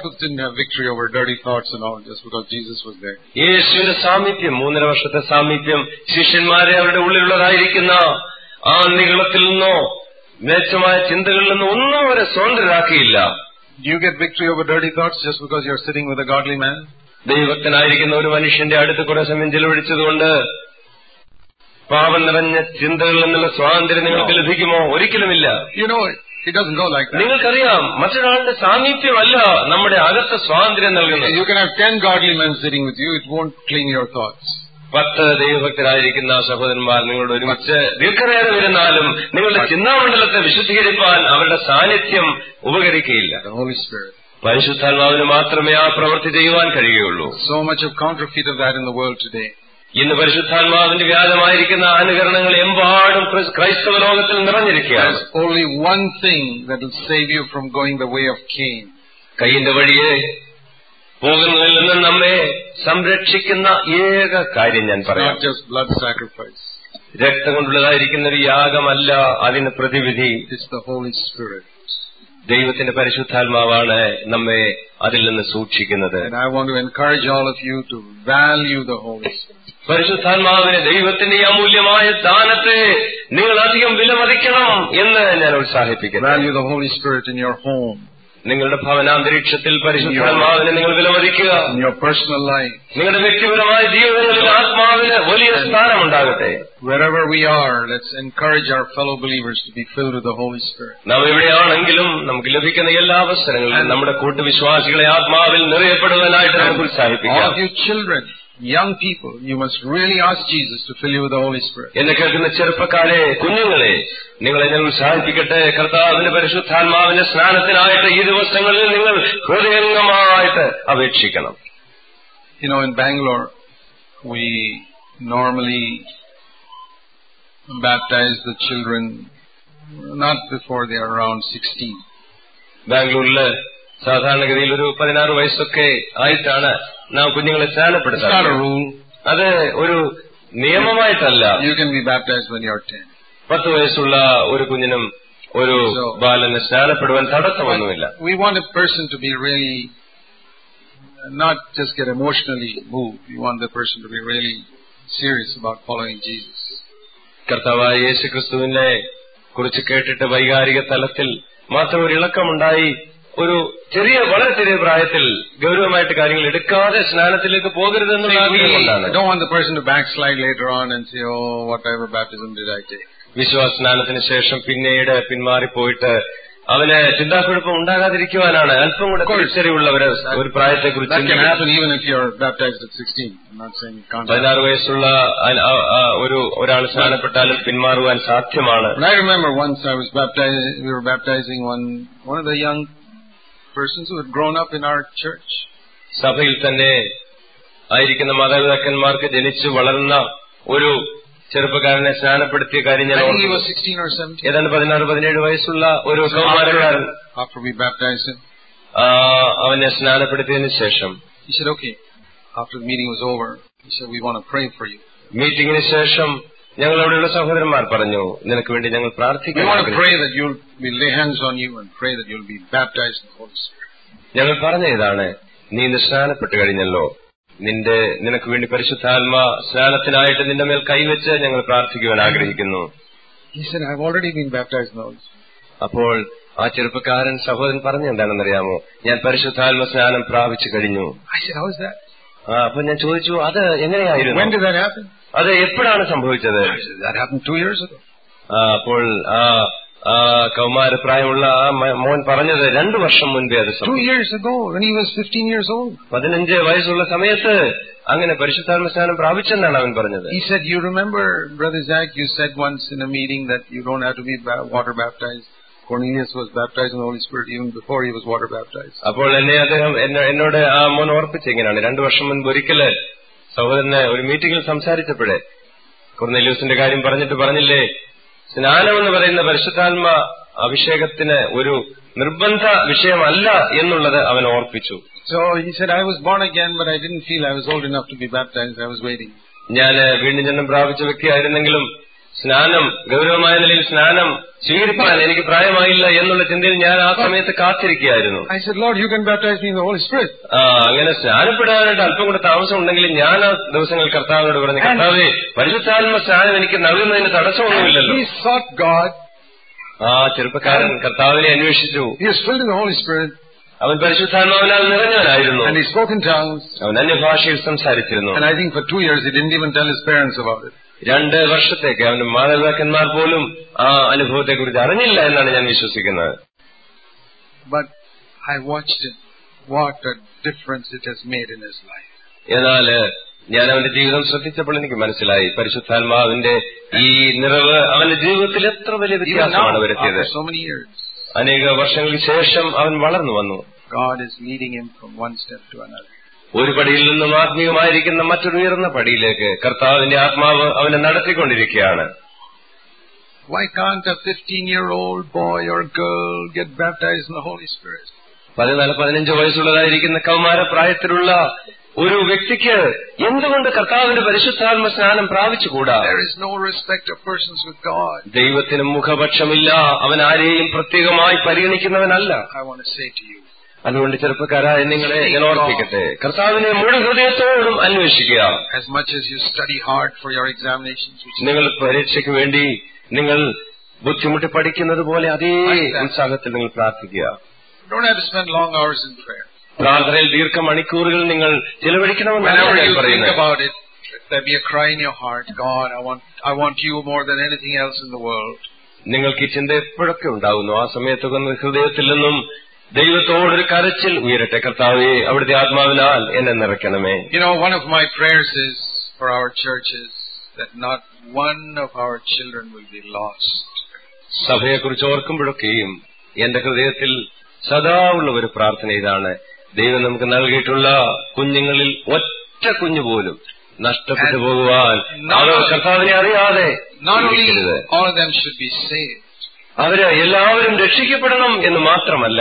യേശുവിന്റെ സാമീപ്യം, മൂന്നര വർഷത്തെ സാമീപ്യം ശിഷ്യന്മാരെ അവരുടെ ഉള്ളിലുള്ളതായിരിക്കുന്ന ആ നിഗളത്തിൽ നിന്നോ മേച്ചമായ ചിന്തകളിൽ നിന്നോ ഒന്നും അവരെ സ്വതന്ത്രരാക്കിയില്ല. Do you get victory over dirty thoughts just because you're sitting with a godly man? ദൈവഭക്തനായിരിക്കുന്ന ഒരു മനുഷ്യന്റെ അടുത്ത് കുറെ സമയം ചെലവഴിച്ചതുകൊണ്ട് പാപം നിറഞ്ഞ ചിന്തകളിൽ നിന്നുള്ള സ്വാതന്ത്ര്യം നിങ്ങൾക്ക് ലഭിക്കുമോ? ഒരിക്കലുമില്ല. You know, it doesn't go like that. നിങ്ങൾക്കറിയാം, മറ്റൊരാളുടെ സാമീപ്യമല്ല നമ്മുടെ അകത്ത് സ്വാതന്ത്ര്യം നൽകുന്നത്. You can have ten godly men sitting with you, it won't clean your thoughts. പത്ത് ദൈവഭക്തരായിരിക്കുന്ന സഹോദരന്മാർ നിങ്ങളോട് ഒരുമിച്ച് ദീർഘനേരം ഇരുന്നാലും നിങ്ങളുടെ ചിന്താമണ്ഡലത്തെ വിശുദ്ധീകരിക്കാൻ അവരുടെ സാന്നിധ്യം ഉപകരിക്കുകയില്ല. പരിശുദ്ധാത്മാവിന് മാത്രമേ ആ പ്രവൃത്തി ചെയ്യുവാൻ കഴിയുകയുള്ളൂ. So much of counterfeit of that in the world today. ഇന്ന് പരിശുദ്ധാത്മാവിന്റെ വ്യാജമായിരിക്കുന്ന അനുകരണങ്ങൾ എമ്പാടും ക്രൈസ്തവ ലോകത്തിൽ നിറഞ്ഞിരിക്കുകയാണ്. Only one thing that will save you from going the way of Cain. കയ്യിന്റെ വഴിയെ പോകുന്നതിൽ നിന്ന് നമ്മെ സംരക്ഷിക്കുന്ന ഏക കാര്യം ഞാൻ പറയാം, രക്തം കൊണ്ടുള്ളതായിരിക്കുന്ന ഒരു യാഗമല്ല അതിന് പ്രതിവിധി. ദൈവത്തിന്റെ പരിശുദ്ധാത്മാവാണ് നമ്മെ അതിൽ നിന്ന് സൂക്ഷിക്കുന്നത്. പരിശുദ്ധാത്മാവിനെ, ദൈവത്തിന്റെ ഈ അമൂല്യമായ ദാനത്തെ നിങ്ങൾ അധികം വിലമതിക്കണം എന്ന് ഞാൻ ഉത്സാഹിപ്പിക്കുന്നു. നിങ്ങളുടെ ഭവനാന്തരീക്ഷത്തിൽ പരിശുദ്ധാത്മാവിനെ നിങ്ങൾ വിലമതിക്കുക. നിങ്ങളുടെ വ്യക്തിപരമായ ജീവിതങ്ങളിൽ ആത്മാവിന് വലിയ സ്ഥാനമുണ്ടാകട്ടെ. Wherever we are, let's encourage our fellow believers to be filled with the Holy Spirit. നാം എവിടെയാണെങ്കിലും നമുക്ക് ലഭിക്കുന്ന എല്ലാ അവസരങ്ങളിലും നമ്മുടെ കൂട്ടുവിശ്വാസികളെ ആത്മാവിൽ നിറയപ്പെടുവാനായിട്ട് നമുക്ക് ഉത്സാഹിപ്പിക്കാം. All of you children, young people, you must really ask Jesus to fill you with the Holy Spirit. എന്നെ കേൾക്കുന്ന ചെറുപ്പക്കാരെ, കുഞ്ഞുങ്ങളെ, നിങ്ങളെ ഞാൻ ഉത്സാഹിപ്പിക്കട്ടെ, കർത്താവിന്റെ പരിശുദ്ധാത്മാവിന്റെ സ്നാനത്തിനായിട്ട് ഈ ദിവസങ്ങളിൽ നിങ്ങൾ ഹൃദയംഗമായിട്ട് അപേക്ഷിക്കണം. You know, in Bangalore, we normally baptize the children not before they are around sixteen. ബാംഗ്ലൂരില് സാധാരണഗതിയിൽ ഒരു പതിനാറ് വയസ്സൊക്കെ ആയിട്ടാണ് നാം കുഞ്ഞുങ്ങളെ സ്നാനപ്പെടുത്താറ്. അത് ഒരു നിയമമായിട്ടല്ല. You can be baptized when you are ten. പത്ത് വയസ്സുള്ള ഒരു കുഞ്ഞിനും ഒരു ബാലന് സ്നാനപ്പെടുവാൻ തടസ്സമൊന്നുമില്ല. We want a person to be really not just get emotionally moved. We want the person to be really serious about following Jesus. കർത്താവായ യേശുക്രിസ്തുവിനെ കുറിച്ച് കേട്ടിട്ട് വൈകാരിക തലത്തിൽ മാത്രം ഒരു ഇളക്കമുണ്ടായി ഒരു ചെറിയ വളരെ ചെറിയ പ്രായത്തിൽ ഗൗരവമായിട്ട് കാര്യങ്ങൾ എടുക്കാതെ സ്നാനത്തിലേക്ക് പോകരുതെന്നുള്ള ആഗ്രഹമുണ്ടാണ്. വിശ്വാസ സ്നാനത്തിന് ശേഷം പിന്നീട് പിന്മാറിപ്പോയിട്ട് അവന് ചിന്താക്കുഴപ്പം ഉണ്ടാകാതിരിക്കുവാനാണ് അല്പം കൂടെ തിരിച്ചറിവുള്ളവര് ഒരു പ്രായത്തെക്കുറിച്ച്. പതിനാറ് വയസ്സുള്ള ഒരു ഒരാൾ സ്നാനപ്പെട്ടാലും പിന്മാറുവാൻ സാധ്യമാണ്. I remember once I was baptizing, we were baptizing one one of the young persons who had grown up in our church. സഭയിൽ തന്നെ ആയിരിക്കുന്ന മാതാപിതാക്കന്മാർക്ക് ജനിച്ചു വളർന്ന ഒരു ചെറുപ്പക്കാരനെ സ്നാനപ്പെടുത്തിയ കാര്യം ഞാൻ ഏതാണ്ട് പതിനാറ് പതിനേഴ് വയസ്സുള്ള ഒരു കൗമാരക്കാരൻ അവനെ സ്നാനപ്പെടുത്തിയതിനു ശേഷം മീറ്റിംഗിന് ശേഷം ഞങ്ങൾ അവിടെയുള്ള സഹോദരന്മാർ പറഞ്ഞു, നിനക്ക് വേണ്ടി ഞങ്ങൾ പ്രാർത്ഥിക്കാം. ഞങ്ങൾ പറഞ്ഞ ഇതാണ്, നീ ഇന്ന് സ്നാനപ്പെട്ട് കഴിഞ്ഞല്ലോ, നിന്റെ നിനക്ക് വേണ്ടി പരിശുദ്ധാത്മ സ്നാനത്തിനായിട്ട് നിന്റെ മേൽ കൈവച്ച് ഞങ്ങൾ പ്രാർത്ഥിക്കുവാൻ ആഗ്രഹിക്കുന്നു. അപ്പോൾ ആ ചെറുപ്പക്കാരൻ സഹോദരൻ പറഞ്ഞു എന്താണെന്നറിയാമോ, ഞാൻ പരിശുദ്ധാത്മ സ്നാനം പ്രാപിച്ചു കഴിഞ്ഞു. ആ അപ്പൊ ഞാൻ ചോദിച്ചു, അത് എങ്ങനെയായിരുന്നു, അത് എപ്പോഴാണ് സംഭവിച്ചത്? അപ്പോൾ ആ ആ കൗമാരപ്രായമുള്ള ആ മോൻ പറഞ്ഞത് രണ്ടു വർഷം മുൻപേ അത് പതിനഞ്ച് വയസ്സുള്ള സമയത്ത് അങ്ങനെ പരിശുദ്ധാത്മ സ്നാനം പ്രാപിച്ചെന്നാണ് അവൻ പറഞ്ഞത്. He said, you remember, Brother Zach, you said once in a meeting that you don't have to be water baptized. Cornelius was baptized in the Holy Spirit even before he was water baptized. അപ്പോൾ എന്നെ അദ്ദേഹം എന്നോട് ആ മോൻ ഓർപ്പിച്ചെങ്ങനെയാണ്, രണ്ടു വർഷം മുൻപ് ഒരിക്കല് സഹോദരനെ ഒരു മീറ്റിംഗിൽ സംസാരിച്ചപ്പോഴേ കൊർന്നേലിയൂസിന്റെ കാര്യം പറഞ്ഞിട്ട് പറഞ്ഞില്ലേ, സ്നാനം എന്ന് പറയുന്ന പരിശുദ്ധാത്മ അഭിഷേകത്തിന് ഒരു നിർബന്ധ വിഷയമല്ല എന്നുള്ളത് അവൻ ഓർപ്പിച്ചു. So he said, I was born again, but I didn't feel I was old enough to be baptized. I was waiting. ഞാൻ വീണ്ടും ജന്മം പ്രാപിച്ച വ്യക്തിയായിരുന്നെങ്കിലും സ്നാനം ഗൗരവമായ നിലയിൽ സ്നാനം സ്വീകരിക്കാൻ എനിക്ക് പ്രായമായില്ല എന്നുള്ള ചിന്തയിൽ ഞാൻ ആ സമയത്ത് കാത്തിരിക്കുകയായിരുന്നു. I said, Lord, you can baptize me in the Holy Spirit. ആ അങ്ങനെ സ്നാനപ്പെടാനായിട്ട് അല്പം കൂടെ താമസം ഉണ്ടെങ്കിൽ ഞാൻ ആ ദിവസങ്ങൾ കർത്താവിനോട് പറഞ്ഞു, കർത്താവേ, പരിശുദ്ധാത്മ സ്നാനം എനിക്ക് നൽകുന്നതിന് തടസ്സമൊന്നുമില്ലല്ലോ. He sought God. ആ ചെറുപ്പക്കാരൻ കർത്താവിനെ അന്വേഷിച്ചു. He was filled in the Holy Spirit. അവൻ പരിശുദ്ധാത്മാവിനാൽ നിറഞ്ഞവനായിരുന്നു. And he spoke in tongues. അവൻ അന്യഭാഷയിൽ സംസാരിച്ചിരുന്നു. And I think for two years he didn't even tell his parents about it. രണ്ട് വർഷത്തേക്ക് അവന്റെ മാതാപിതാക്കന്മാർ പോലും ആ അനുഭവത്തെക്കുറിച്ച് അറിഞ്ഞില്ല എന്നാണ് ഞാൻ വിശ്വസിക്കുന്നത്. But I watched it. What a difference it has made in his life. എന്നാൽ ഞാൻ അവന്റെ ജീവിതം ശ്രദ്ധിച്ചപ്പോൾ എനിക്ക് മനസ്സിലായി, പരിശുദ്ധാത്മാവിന്റെ ഈ നിറവ് അവന്റെ ജീവിതത്തിൽ എത്ര വലിയ വ്യത്യാസമാണ് വരുത്തിയത്. അനേക വർഷങ്ങൾക്ക് ശേഷം അവൻ വളർന്നു വന്നു. God is leading him from one step to another. ഒരു പടിയിൽ നിന്നും ആത്മീയമായിരിക്കുന്ന മറ്റൊരു ഉയർന്ന പടിയിലേക്ക് കർത്താവിന്റെ ആത്മാവ് അവനെ നടത്തിക്കൊണ്ടിരിക്കുകയാണ്. Why can't a fifteen-year-old boy or girl get baptized in the Holy Spirit? പതിനാല് പതിനഞ്ച് വയസ്സുള്ളതായിരിക്കുന്ന കൗമാരപ്രായത്തിലുള്ള ഒരു വ്യക്തിക്ക് എന്തുകൊണ്ട് കർത്താവിന്റെ പരിശുദ്ധാത്മ സ്നാനം പ്രാപിച്ചുകൂടാ? ദൈവത്തിന് മുഖപക്ഷമില്ല. അവൻ ആരെയും പ്രത്യേകമായി പരിഗണിക്കുന്നവനല്ല. അതുകൊണ്ട് ചെറുപ്പക്കാരായ നിങ്ങളെ ഞാൻ ഓർപ്പിക്കട്ടെ, കർത്താവിനെ മുഴു ഹൃദയത്തോടും അന്വേഷിക്കുക. നിങ്ങൾ പരീക്ഷയ്ക്ക് വേണ്ടി നിങ്ങൾ ബുദ്ധിമുട്ടി പഠിക്കുന്നത് പോലെ അതേ ഉത്സാഹത്തിൽ നിങ്ങൾ പ്രാർത്ഥിക്കുക. പ്രാർത്ഥനയിൽ ദീർഘമണിക്കൂറുകൾ നിങ്ങൾ ചെലവഴിക്കണമെന്നാണ് ഞാൻ പറയുന്നത്. നിങ്ങൾക്ക് ഈ ചിന്ത എപ്പോഴൊക്കെ ഉണ്ടാകുന്നു, ആ സമയത്തൊക്കെ ഹൃദയത്തിൽ നിന്നും ദൈവത്തോടൊരു കരച്ചിൽ ഉയരട്ടെ. കർത്താവേ, അവിടുത്തെ ആത്മാവിനാൽ എന്നെ നിറയ്ക്കണമേ. You know, one of my prayers is for our churches that not one of our children will be lost. സഭയെക്കുറിച്ച് ഓർക്കുമ്പോഴൊക്കെയും എന്റെ ഹൃദയത്തിൽ സദാ ഉള്ള ഒരു പ്രാർത്ഥന ഇതാണ്: ദൈവം നമുക്ക് നൽകിയിട്ടുള്ള കുഞ്ഞുങ്ങളിൽ ഒറ്റ കുഞ്ഞു പോലും നഷ്ടപ്പെട്ടു പോകുവാൻ അവർ കർത്താവിനെ അറിയാതെ അവര് എല്ലാവരും രക്ഷിക്കപ്പെടണം എന്ന് മാത്രമല്ല,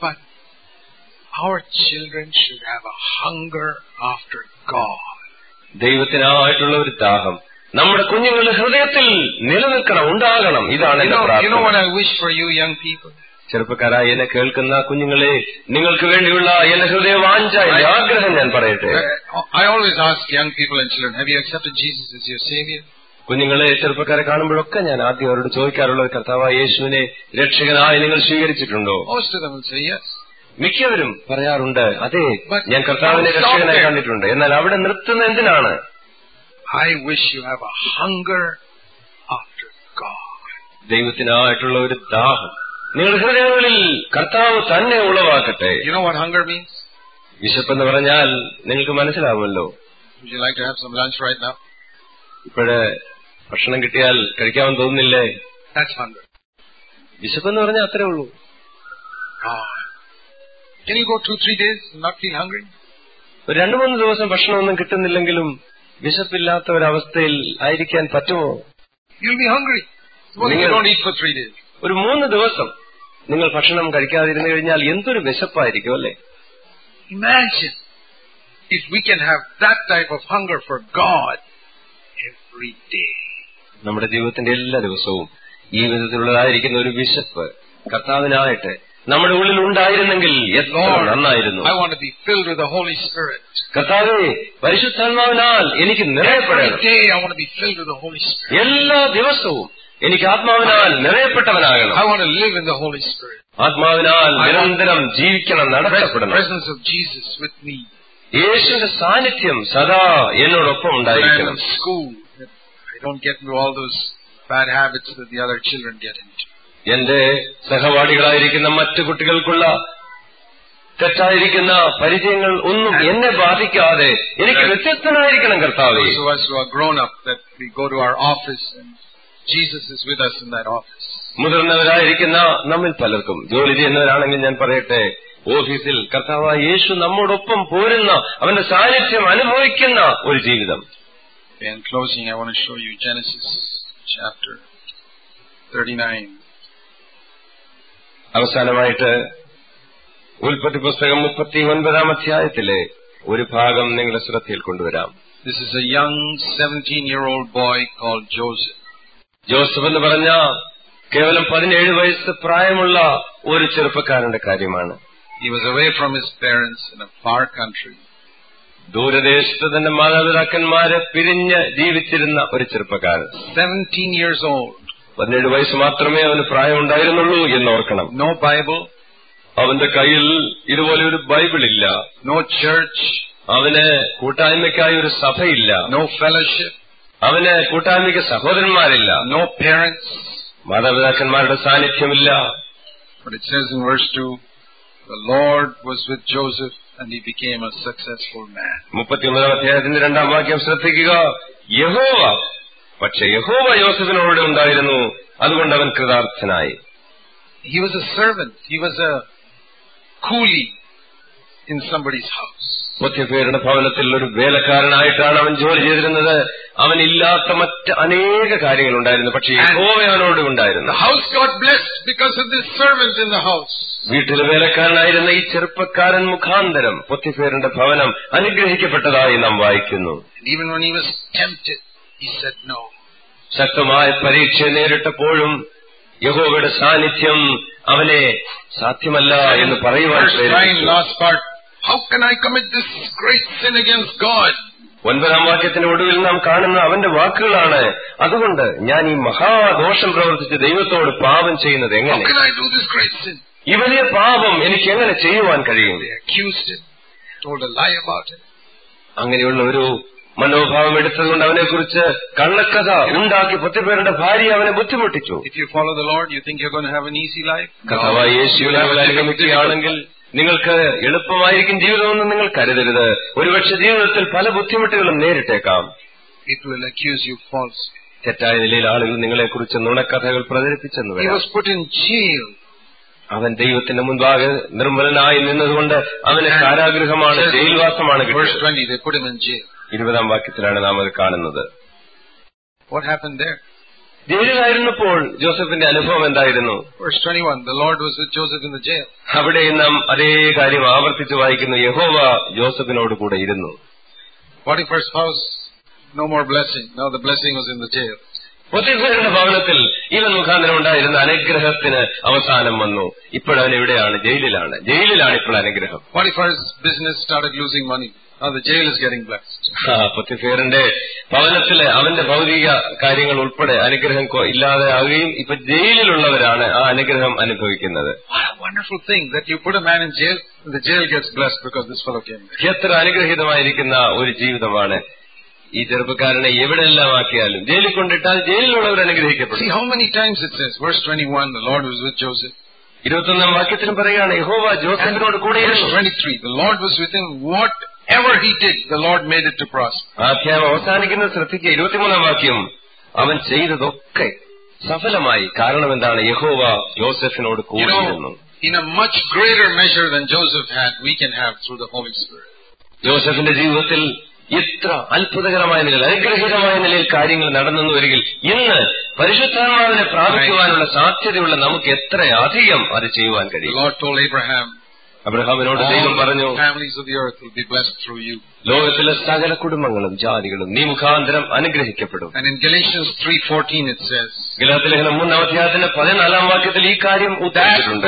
ദൈവത്തിനായിട്ടുള്ള ഒരു ദാഹം നമ്മുടെ കുഞ്ഞുങ്ങളുടെ ഹൃദയത്തിൽ നിലനിൽക്കണം, ഉണ്ടാകണം. ഇതാണ് എന്റെ പ്രാർത്ഥന. ചെറുപ്പക്കാരായ എന്നെ കേൾക്കുന്ന കുഞ്ഞുങ്ങളെ, നിങ്ങൾക്ക് വേണ്ടിയുള്ള എന്റെ ഹൃദയവാഞ്ച, എന്റെ ആഗ്രഹം ഞാൻ പറയട്ടെ. കുഞ്ഞുങ്ങളെ, ചെറുപ്പക്കാരെ കാണുമ്പോഴൊക്കെ ഞാൻ ആദ്യം അവരോട് ചോദിക്കാറുള്ളത്, കർത്താവായ യേശുവിനെ രക്ഷകനായി നിങ്ങൾ സ്വീകരിച്ചിട്ടുണ്ടോ? മിക്കവരും പറയാറുണ്ട്, അതെ, ഞാൻ കർത്താവിനെ രക്ഷകനായി കണ്ടിട്ടുണ്ട്. എന്നാൽ അവിടെ നിർത്തുന്ന എന്തിനാണ്? ദൈവത്തിനായിട്ടുള്ള ഒരു ദാഹം നിങ്ങളുടെ ഹൃദയങ്ങളിൽ കർത്താവ് തന്നെ ഉളവാക്കട്ടെ. You know what hunger means? വിശപ്പെന്ന് പറഞ്ഞാൽ നിങ്ങൾക്ക് മനസ്സിലാവുമല്ലോ. Would you like to have some lunch right now? ഇപ്പോഴേ ഭക്ഷണം കിട്ടിയാൽ കഴിക്കാമെന്ന് തോന്നുന്നില്ലേ? That's hunger. വിശപ്പെന്ന് പറഞ്ഞാൽ അത്രേ ഉള്ളൂ. Can you go two, three days and not feel hungry? ഒരു രണ്ടു മൂന്ന് ദിവസം ഭക്ഷണമൊന്നും കിട്ടുന്നില്ലെങ്കിലും വിശപ്പില്ലാത്ത ഒരവസ്ഥയിൽ ആയിരിക്കാൻ പറ്റുമോ? You'll be hungry. Suppose you don't eat for three days. ഒരു മൂന്ന് ദിവസം നിങ്ങൾ ഭക്ഷണം കഴിക്കാതിരുന്നു കഴിഞ്ഞാൽ എന്തൊരു വിശപ്പായിരിക്കും അല്ലേ? Imagine if we can have that type of hunger for God every day. നമ്മുടെ ജീവിതത്തിന്റെ എല്ലാ ദിവസവും ഈ വിധത്തിലുള്ളതായിരിക്കുന്ന ഒരു വിശപ്പ് കർത്താവിനായിട്ട് നമ്മുടെ ഉള്ളിൽ ഉണ്ടായിരുന്നെങ്കിൽ എത്ര നന്നായിരുന്നു. I want to be filled with the Holy Spirit. കർത്താവേ, പരിശുദ്ധാത്മാവിനാൽ എനിക്ക് നിറയപ്പെടണം. Every day I want to be filled with the Holy Spirit. എല്ലാ ദിവസവും എനിക്ക് ആത്മാവിനാൽ നിറയപ്പെട്ടവനാകണം. I want to live in the Holy Spirit. ആത്മാവിനാൽ നിരന്തരം ജീവിക്കണം, നടത്തപ്പെടണം. The presence of Jesus with me. യേശുവിന്റെ സാന്നിധ്യം സദാ എന്നോടൊപ്പം ഉണ്ടായിരിക്കണം. School, I don't get into all those bad habits that the other children get into. എന്റെ സഹപാഠികളായിരിക്കുന്ന മറ്റു കുട്ടികൾക്കുള്ള തെറ്റായിരിക്കുന്ന പരിചയങ്ങൾ ഒന്നും എന്നെ ബാധിക്കാതെ എനിക്ക് വ്യത്യസ്തനായിരിക്കണം കർത്താവേ. Those of us who are grown up, that we go to our office and Jesus is with us in that office. മുതിർന്നവരായിരിക്കുന്ന നമ്മിൽ പലർക്കും, ജോലി ചെയ്യുന്നവരാണെങ്കിൽ ഞാൻ പറയട്ടെ, ഓഫീസിൽ കർത്താവായ യേശു നമ്മോടൊപ്പം പോരുന്ന, അവന്റെ സാന്നിധ്യം അനുഭവിക്കുന്ന ഒരു ജീവിതം. In closing, I want to show you Genesis chapter thirty-nine. അവസാനമായിട്ട് ഉൽപ്പത്തി പുസ്തകം മുപ്പത്തി ഒൻപതാം അധ്യായത്തിലെ ഒരു ഭാഗം നിങ്ങളുടെ ശ്രദ്ധയിൽ കൊണ്ടുവരാം. This is a young seventeen-year-old boy called Joseph. Joseph എന്ന് പറഞ്ഞ കേവലം പതിനേഴ് വയസ്സ് പ്രായമുള്ള ഒരു ചെറുപ്പക്കാരന്റെ കാര്യമാണ്. He was away from his parents in a far country. ദൂരദേശത്ത് തന്റെ മാതാപിതാക്കന്മാരെ പിരിഞ്ഞ് ജീവിച്ചിരുന്ന ഒരു ചെറുപ്പക്കാരൻ. Seventeen years old. പതിനേഴ് വയസ്സ് മാത്രമേ അവന് പ്രായമുണ്ടായിരുന്നുള്ളൂ എന്നോർക്കണം. No Bible. അവന്റെ കയ്യിൽ ഇതുപോലെ ഒരു ബൈബിൾ ഇല്ല. No church. അവന് കൂട്ടായ്മയ്ക്കായി ഒരു സഭയില്ല. No fellowship. അവന് കൂട്ടായ്മയ്ക്ക് സഹോദരന്മാരില്ല. No parents. മാതാപിതാക്കന്മാരുടെ സാന്നിധ്യമില്ല. But it says in verse two, the Lord was with Joseph and he became a successful man. മുപ്പത്തിയൊമ്പതാം അധ്യായത്തിന്റെ രണ്ടാം വാക്യം ശ്രദ്ധിക്കുക. യഹോവ പക്ഷെ യഹോവ യോസേഫിനോട് ഉണ്ടായിരുന്നു, അതുകൊണ്ട് അവൻ കൃതാർത്ഥനായി. He was a servant. He was a coolie in somebody's house. പോത്തിഫേരുടെ ഭവനത്തിൽ ഒരു വേലക്കാരനായിട്ടാണ് അവൻ ജോലി ചെയ്തിരുന്നത്. അവനില്ലാത്ത മറ്റ് അനേക കാര്യങ്ങളുണ്ടായിരുന്നു, പക്ഷേ യഹോവ അവനോട് ഉണ്ടായിരുന്നു. വീട്ടിലെ വേലക്കാരനായിരുന്ന ഈ ചെറുപ്പക്കാരൻ മുഖാന്തരം പോത്തിഫേറിന്റെ ഭവനം അനുഗ്രഹിക്കപ്പെട്ടതായി നാം വായിക്കുന്നു. ശക്തമായ പരീക്ഷ നേരിട്ടപ്പോഴും യഹോവയുടെ സാന്നിധ്യം അവനെ സാധ്യമല്ല എന്ന് പറയുവാൻ പ്രേരിപ്പിച്ചു. ഒൻപതാം വാക്യത്തിന്റെ ഒടുവിൽ നാം കാണുന്ന അവന്റെ വാക്കുകളാണ്, അതുകൊണ്ട് ഞാൻ ഈ മഹാദോഷം പ്രവർത്തിച്ച് ദൈവത്തോട് പാപം ചെയ്യുന്നത് എങ്ങനെ? ഈ വലിയ പാപം എനിക്ക് എങ്ങനെ ചെയ്യുവാൻ കഴിയും? അങ്ങനെയുള്ള ഒരു മനോഭാവം എടുത്തതുകൊണ്ട് അവനെക്കുറിച്ച് കള്ളക്കഥ ഉണ്ടാക്കി പോത്തിഫേറിന്റെ ഭാര്യ അവനെ ബുദ്ധിമുട്ടിച്ചു. കർത്താവായ യേശുവിനെ അനുഗമിക്കുകയാണെങ്കിൽ നിങ്ങൾക്ക് എളുപ്പമായിരിക്കും ജീവിതമെന്ന് നിങ്ങൾ കരുതരുത്. ഒരുപക്ഷെ ജീവിതത്തിൽ പല ബുദ്ധിമുട്ടുകളും നേരിട്ടേക്കാം. തെറ്റായ നിലയിൽ ആളുകൾ നിങ്ങളെക്കുറിച്ച് നുണക്കഥകൾ പ്രചരിപ്പിച്ചെന്ന് വരാം. അവൻ ദൈവത്തിന്റെ മുൻപാകെ നിർമ്മലനായി നിന്നതുകൊണ്ട് അവന് കാരാഗൃഹമാണ്, ജയിൽവാസമാണ് കിട്ടിയത്. ഇരുപതാം വാക്യത്തിലാണ് നാം അത് കാണുന്നത്. ജയിലിലായിരുന്നപ്പോൾ ജോസഫിന്റെ അനുഭവം എന്തായിരുന്നു? അവിടെ നാം അതേ കാര്യം ആവർത്തിച്ച് വായിക്കുന്നു. യഹോവ ജോസഫിനോട് കൂടെ ഇരുന്നു. പോത്തിഫേറിന്റെ ഭവനത്തിൽ ഇവൻ മുഖാന്തരം ഉണ്ടായിരുന്ന അനുഗ്രഹത്തിന് അവസാനം വന്നു. ഇപ്പോഴവൻ എവിടെയാണ്? ജയിലിലാണ്. ജയിലിലാണ് ഇപ്പോൾ അനുഗ്രഹം. പോത്തിഫേറിന്റെ ഭവനത്തിലെ അവന്റെ ഭൗതിക കാര്യങ്ങൾ ഉൾപ്പെടെ അനുഗ്രഹം ഇല്ലാതെ ആവുകയും ഇപ്പൊ ജയിലിലുള്ളവരാണ് ആ അനുഗ്രഹം അനുഭവിക്കുന്നത്. എത്ര അനുഗ്രഹീതമായിരിക്കുന്ന ഒരു ജീവിതമാണ് ഈ ചെറുപ്പക്കാരനെ എവിടെയെല്ലാം ആക്കിയാലും ജയിലിൽ കൊണ്ടിട്ടാൽ ജയിലിലുള്ളവർ അനുഗ്രഹിക്കപ്പെടും. ഇരുപത്തൊന്നാം വാക്യത്തിലും പറയുകയാണ്, യഹോവ ജോസഫിനോട് കൂടെ. അധ്യായം അവസാനിക്കുന്നത് ശ്രദ്ധിക്കുക. ഇരുപത്തിമൂന്നാം വാക്യം, അവൻ ചെയ്തതൊക്കെ സഫലമായി. കാരണം എന്താണ്? യഹോവ ജോസഫിനോട് കൂടിയിരുന്നു. ജോസഫിന്റെ ജീവിതത്തിൽ ഇത്ര അത്ഭുതകരമായ നിലയിൽ, അനുഗ്രഹീതമായ നിലയിൽ കാര്യങ്ങൾ നടന്നെന്ന് വരികിൽ ഇന്ന് പരിശുദ്ധാത്മാവിനെ പ്രാപിക്കുവാനുള്ള സാധ്യതയുള്ള നമുക്ക് എത്ര അധികം അത് ചെയ്യുവാൻ കഴിയും. അബ്രഹാമിനോട് ദൈവം പറഞ്ഞു, ലോകത്തിലെ സകല കുടുംബങ്ങളും ജാതികളും നീ മുഖാന്തരം അനുഗ്രഹിക്കപ്പെടും. ഗലാത്യലേഖനം മൂന്നാം അധ്യായത്തിന്റെ പതിനാലാം വാക്യത്തിൽ ഈ കാര്യം ഉദ്ധരിച്ചിട്ടുണ്ട്.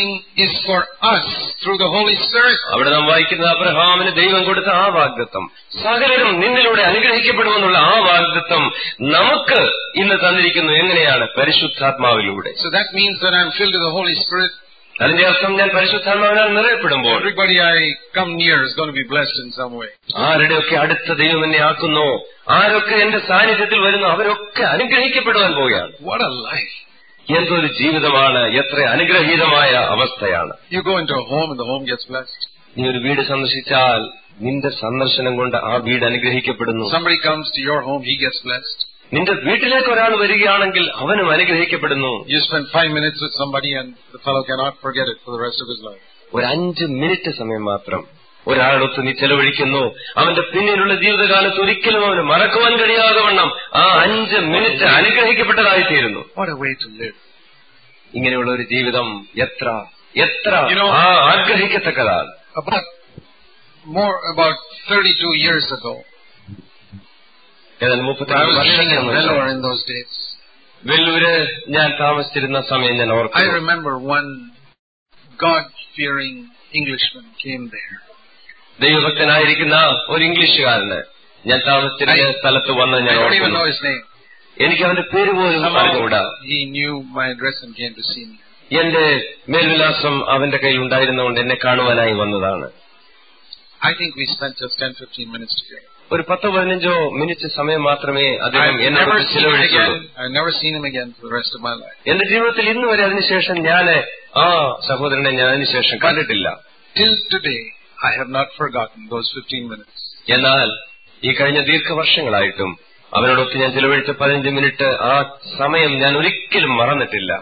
അവിടെ നാം വായിക്കുന്നത് അബ്രഹാമിന് ദൈവം കൊടുത്ത ആ വാഗ്ദത്തം, സകലരും നിന്നിലൂടെ അനുഗ്രഹിക്കപ്പെടുമെന്നുള്ള ആ വാഗ്ദത്തം നമുക്ക് ഇന്ന് തന്നിരിക്കുന്നു. എങ്ങനെയാണ്? പരിശുദ്ധാത്മാവിലൂടെ. അതിന്റെ അർത്ഥം ഞാൻ പരിശുദ്ധാത്മാവിനാൽ നിറയപ്പെടുമ്പോൾ ആരുടെയൊക്കെ അടുത്ത ദൈവം എന്നെ ആക്കുന്നോ, ആരൊക്കെ എന്റെ സാന്നിധ്യത്തിൽ വരുന്നു, അവരൊക്കെ അനുഗ്രഹിക്കപ്പെടുവാൻ പോവുകയാണ്. എന്തൊരു ജീവിതമാണ്! എത്ര അനുഗ്രഹീതമായ അവസ്ഥയാണ്! നീ ഒരു വീട് സന്ദർശിച്ചാൽ നിന്റെ സന്ദർശനം കൊണ്ട് ആ വീട് അനുഗ്രഹിക്കപ്പെടുന്നു. നിന്റെ വീട്ടിലേക്ക് ഒരാൾ വരികയാണെങ്കിൽ അവനും അനുഗ്രഹിക്കപ്പെടുന്നു. ഒരു അഞ്ച് മിനിറ്റ് സമയം മാത്രം ഒരാളൊത്ത് നീ ചെലവഴിക്കുന്നു, അവന്റെ പിന്നിലുള്ള ജീവിതകാലത്ത് ഒരിക്കലും അവന് മറക്കുവാൻ കഴിയാതെ വണ്ണം ആ അഞ്ച് മിനിറ്റ് അനുഗ്രഹിക്കപ്പെട്ടതായിത്തീരുന്നു. ഇങ്ങനെയുള്ള ഒരു ജീവിതം എത്ര എത്ര ആഗ്രഹിക്കത്തക്കതാണ്. വെല്ലൂര് ഞാൻ താമസിച്ചിരുന്ന സമയം ഞാൻ ഓർക്കുന്നു. ദൈവഭക്തനായിരിക്കുന്ന ഒരു ഇംഗ്ലീഷുകാരന് ഞാൻ താമസിച്ചിരുന്ന സ്ഥലത്ത് വന്ന് ഞാൻ ഓർക്കുന്നു. എനിക്ക് അവന്റെ പേര് പോലും അറിഞ്ഞുകൂടാ. എന്റെ മേൽവിലാസം അവന്റെ കയ്യിൽ ഉണ്ടായിരുന്നുകൊണ്ട് എന്നെ കാണുവാനായി വന്നതാണ്. ഒരു പത്തോ പതിനഞ്ചോ മിനിറ്റ് സമയം മാത്രമേ അദ്ദേഹം എന്നെ ചിലവഴിച്ചുള്ളൂ. എന്റെ ജീവിതത്തിൽ ഇന്ന് വരെ അതിനുശേഷം ഞാൻ ആ സഹോദരനെ ഞാൻ അതിനുശേഷം കണ്ടിട്ടില്ല. എന്നാൽ ഈ കഴിഞ്ഞ ദീർഘവർഷങ്ങളായിട്ടും അവനോടൊത്ത് ഞാൻ ചിലവഴിച്ച പതിനഞ്ച് മിനിറ്റ് ആ സമയം ഞാൻ ഒരിക്കലും മറന്നിട്ടില്ല.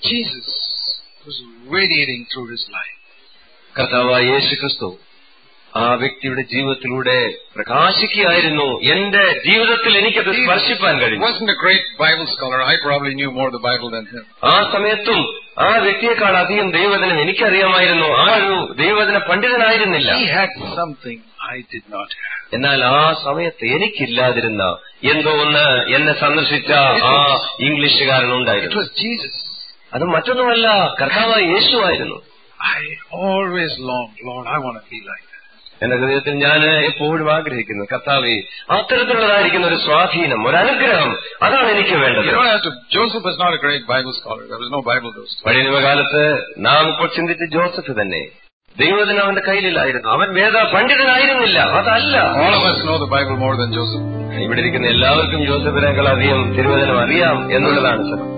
കർത്താവായ യേശു ക്രിസ്തു ആ വ്യക്തിയുടെ ജീവിതത്തിലൂടെ പ്രകാശിക്കുകയായിരുന്നു. എന്റെ ജീവിതത്തിൽ എനിക്കത് സ്പർശിപ്പാൻ കഴിഞ്ഞു. Wasn't a great Bible scholar. I probably knew more of the Bible than him. ആ സമയത്തും ആ വ്യക്തിയെക്കാൾ അധികം ദൈവവചനം എനിക്കറിയാമായിരുന്നു. ആ ഒരു ദൈവവചന പണ്ഡിതനായിരുന്നില്ല. He had something I did not have. എന്നാൽ ആ സമയത്ത് എനിക്കില്ലാതിരുന്ന എന്തോ ഒന്ന് എന്നെ സന്ദർശിച്ച ആ ഇംഗ്ലീഷുകാരനുണ്ടായിരുന്നു. It was Jesus. അത് മറ്റൊന്നുമല്ല, കർത്താവായ യേശുവായിരുന്നു. I always longed, Lord, I want to be like that. എന്റെ ഹൃദയത്തിൽ ഞാൻ എപ്പോഴും ആഗ്രഹിക്കുന്നു, കർത്താവേ, അത്തരത്തിലുള്ളതായിരിക്കുന്ന ഒരു സ്വാധീനം, ഒരു അനുഗ്രഹം, അതാണ് എനിക്ക് വേണ്ടത്. Joseph was not a great Bible scholar. There was no Bible those days. പഴയ നിയമകാലത്ത് നാം ഇപ്പോൾ ചിന്തിച്ച ജോസഫ് തന്നെ ദൈവവചനം അവന്റെ കയ്യിലില്ലായിരുന്നു. അവൻ വേദ പണ്ഡിതനായിരുന്നില്ല. അതല്ല, all of us know the Bible more than Joseph. ഇവിടെ ഇരിക്കുന്ന എല്ലാവർക്കും ജോസഫിനേക്കാൾ അധികം തിരുവചനം അറിയാം എന്നുള്ളതാണ് സത്യം.